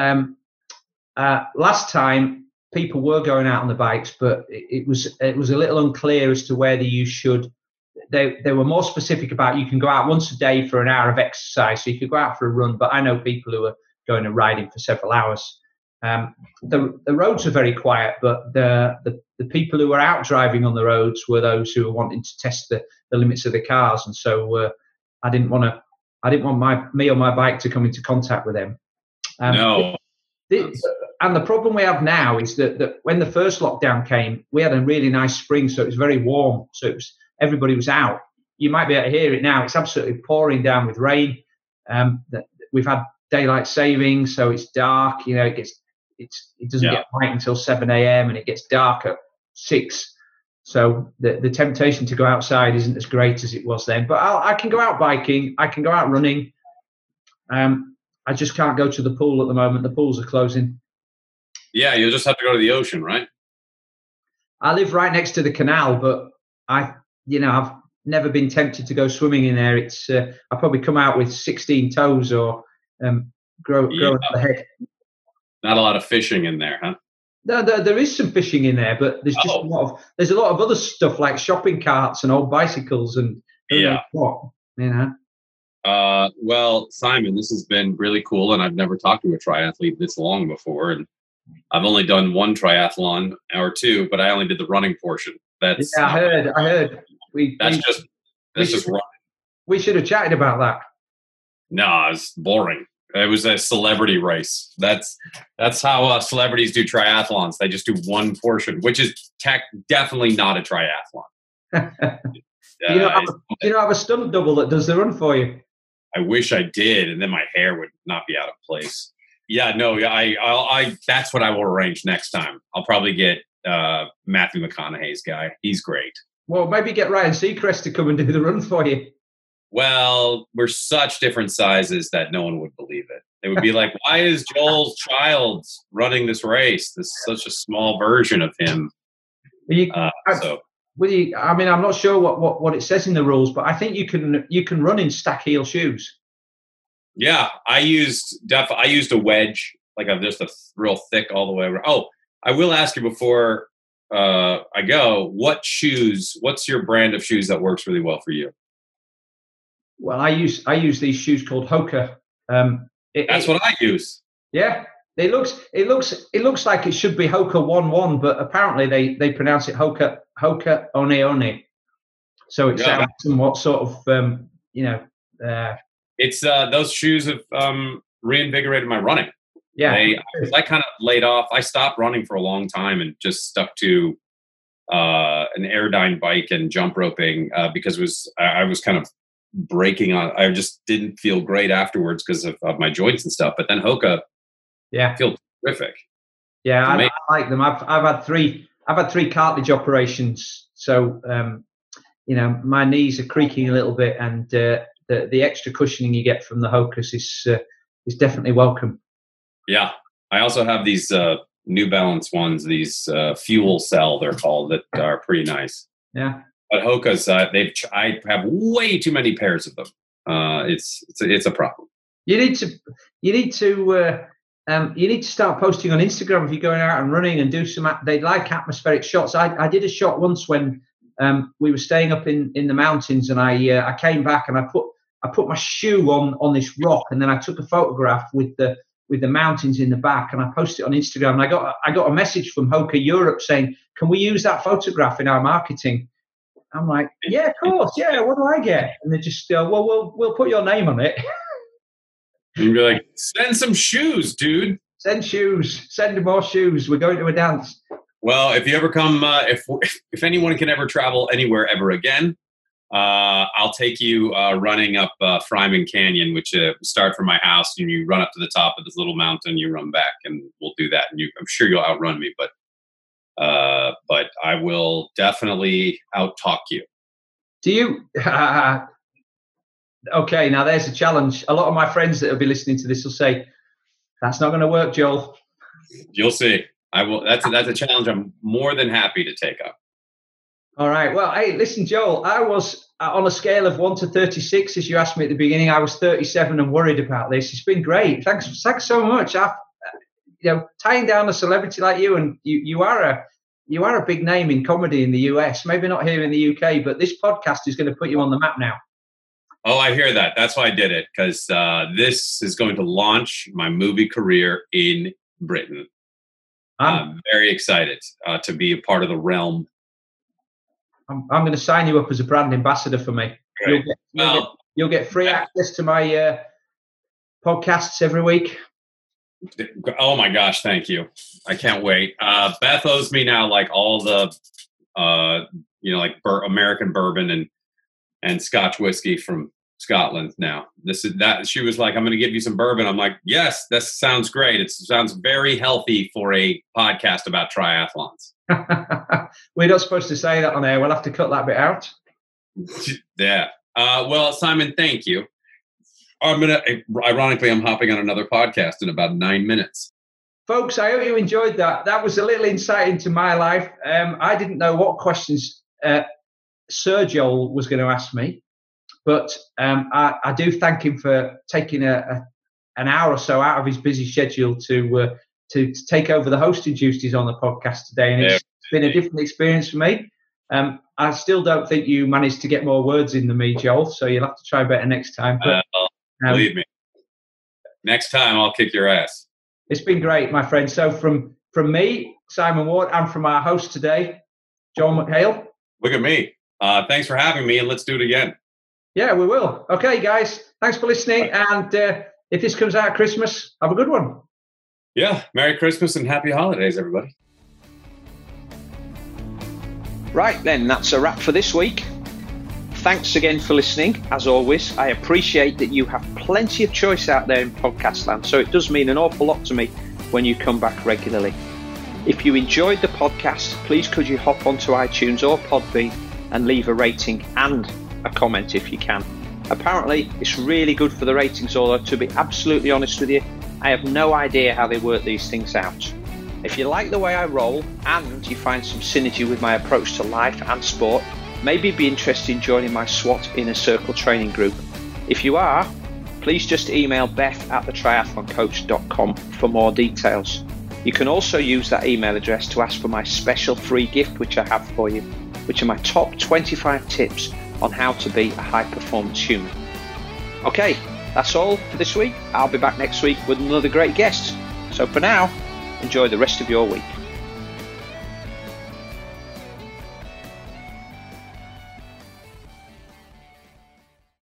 Last time people were going out on the bikes, but it was a little unclear as to whether you should. They were more specific about you can go out once a day for an hour of exercise, so you could go out for a run. But I know people who are going and riding for several hours. The roads are very quiet, but the people who were out driving on the roads were those who were wanting to test the limits of the cars, and so I didn't want me or my bike to come into contact with them. No. And the problem we have now is that when the first lockdown came, we had a really nice spring, so it was very warm. So everybody was out. You might be able to hear it now. It's absolutely pouring down with rain. We've had daylight savings, so it's dark. It doesn't get light until 7 a.m. and it gets dark at 6. So the temptation to go outside isn't as great as it was then. But I can go out biking. I can go out running. I just can't go to the pool at the moment. The pools are closing. Yeah, you'll just have to go to the ocean, right? I live right next to the canal, but I've never been tempted to go swimming in there. It's I probably come out with 16 toes or grow the head. Not a lot of fishing in there, huh? No, there is some fishing in there, but there's just a lot of other stuff like shopping carts and old bicycles and Well, Simon, this has been really cool, and I've never talked to a triathlete this long before, and I've only done one triathlon or two, but I only did the running portion. I heard. That's just running. We should have chatted about that. No, it's boring. It was a celebrity race. That's how celebrities do triathlons. They just do one portion, which is definitely not a triathlon. You don't have a stunt double that does the run for you. I wish I did, and then my hair would not be out of place. Yeah, no, I that's what I will arrange next time. I'll probably get Matthew McConaughey's guy. He's great. Well, maybe get Ryan Seacrest to come and do the run for you. Well, we're such different sizes that no one would believe it. It would be like, why is Joel Childs running this race? This is such a small version of him. I'm not sure what it says in the rules, but I think you can run in stack heel shoes. Yeah, I used a wedge, like just a real thick all the way around. Oh, I will ask you before I go, what's your brand of shoes that works really well for you? Well, I use these shoes called Hoka. That's what I use. Yeah, it looks like it should be Hoka 1-1, but apparently they pronounce it Hoka One. So it sounds somewhat sort of It's those shoes have reinvigorated my running. Yeah, I kind of laid off. I stopped running for a long time and just stuck to an Airdyne bike and jump roping because I was kind of breaking on. I just didn't feel great afterwards because of my joints and stuff. But then Hoka, feel terrific. Yeah, I like them. I've had three cartilage operations, so my knees are creaking a little bit, and the extra cushioning you get from the Hokas is definitely welcome. Yeah, I also have these New Balance ones, these fuel cell they're called, that are pretty nice. Yeah. But Hoka's, I have way too many pairs of them. It's a problem. You need to start posting on Instagram if you're going out and running and do some. They like atmospheric shots. I did a shot once when we were staying up in the mountains, and I came back and I put my shoe on this rock, and then I took a photograph with the mountains in the back, and I posted it on Instagram. And I got a message from Hoka Europe saying, "Can we use that photograph in our marketing?" I'm like, yeah, of course. Yeah, what do I get? And they just, we'll put your name on it. And you're like, send some shoes, dude. Send shoes. Send more shoes. We're going to a dance. Well, if you ever come, if anyone can ever travel anywhere ever again, I'll take you running up Fryman Canyon, which start from my house. And you run up to the top of this little mountain, you run back, and we'll do that. And I'm sure you'll outrun me, but I will definitely out-talk you. Do you? Okay, now there's a challenge. A lot of my friends that will be listening to this will say, "That's not going to work, Joel." You'll see. I will. That's a challenge I'm more than happy to take up. All right. Well, hey, listen, Joel. I was on a scale of 1 to 36, as you asked me at the beginning. I was 37 and worried about this. It's been great. Thanks so much. Tying down a celebrity like you, and you are a big name in comedy in the US. Maybe not here in the UK, but this podcast is going to put you on the map now. Oh, I hear that. That's why I did it, because this is going to launch my movie career in Britain. I'm very excited to be a part of the realm. I'm going to sign you up as a brand ambassador for me. You'll get free access to my podcasts every week. Oh my gosh, thank you. I can't wait. Beth owes me now like all the American bourbon and Scotch whiskey from Scotland now. She was like, I'm going to give you some bourbon. I'm like, yes, that sounds great. It sounds very healthy for a podcast about triathlons. We're not supposed to say that on air. We'll have to cut that bit out. Yeah. Well, Simon, thank you. Ironically, I'm hopping on another podcast in about 9 minutes. Folks, I hope you enjoyed that. That was a little insight into my life. I didn't know what questions Sir Joel was going to ask me, but I do thank him for taking an hour or so out of his busy schedule to take over the hosting duties on the podcast today. And it's been a different experience for me. I still don't think you managed to get more words in than me, Joel, so you'll have to try better next time. But believe me, next time I'll kick your ass. It's been great, my friend. So from me, Simon Ward, and from our host today, John McHale. Look at me. Thanks for having me, and let's do it again. Yeah, we will. Okay, guys. Thanks for listening. And if this comes out at Christmas, have a good one. Yeah. Merry Christmas and happy holidays, everybody. Right then, that's a wrap for this week. Thanks again for listening. As always, I appreciate that you have plenty of choice out there in podcast land, so it does mean an awful lot to me when you come back regularly. If you enjoyed the podcast, please could you hop onto iTunes or Podbean and leave a rating and a comment if you can. Apparently, it's really good for the ratings, although to be absolutely honest with you, I have no idea how they work these things out. If you like the way I roll and you find some synergy with my approach to life and sport, maybe be interested in joining my SWAT Inner Circle training group. If you are, please just email beth@thetriathloncoach.com for more details. You can also use that email address to ask for my special free gift which I have for you, which are my top 25 tips on how to be a high-performance human. Okay, that's all for this week. I'll be back next week with another great guest. So for now, enjoy the rest of your week.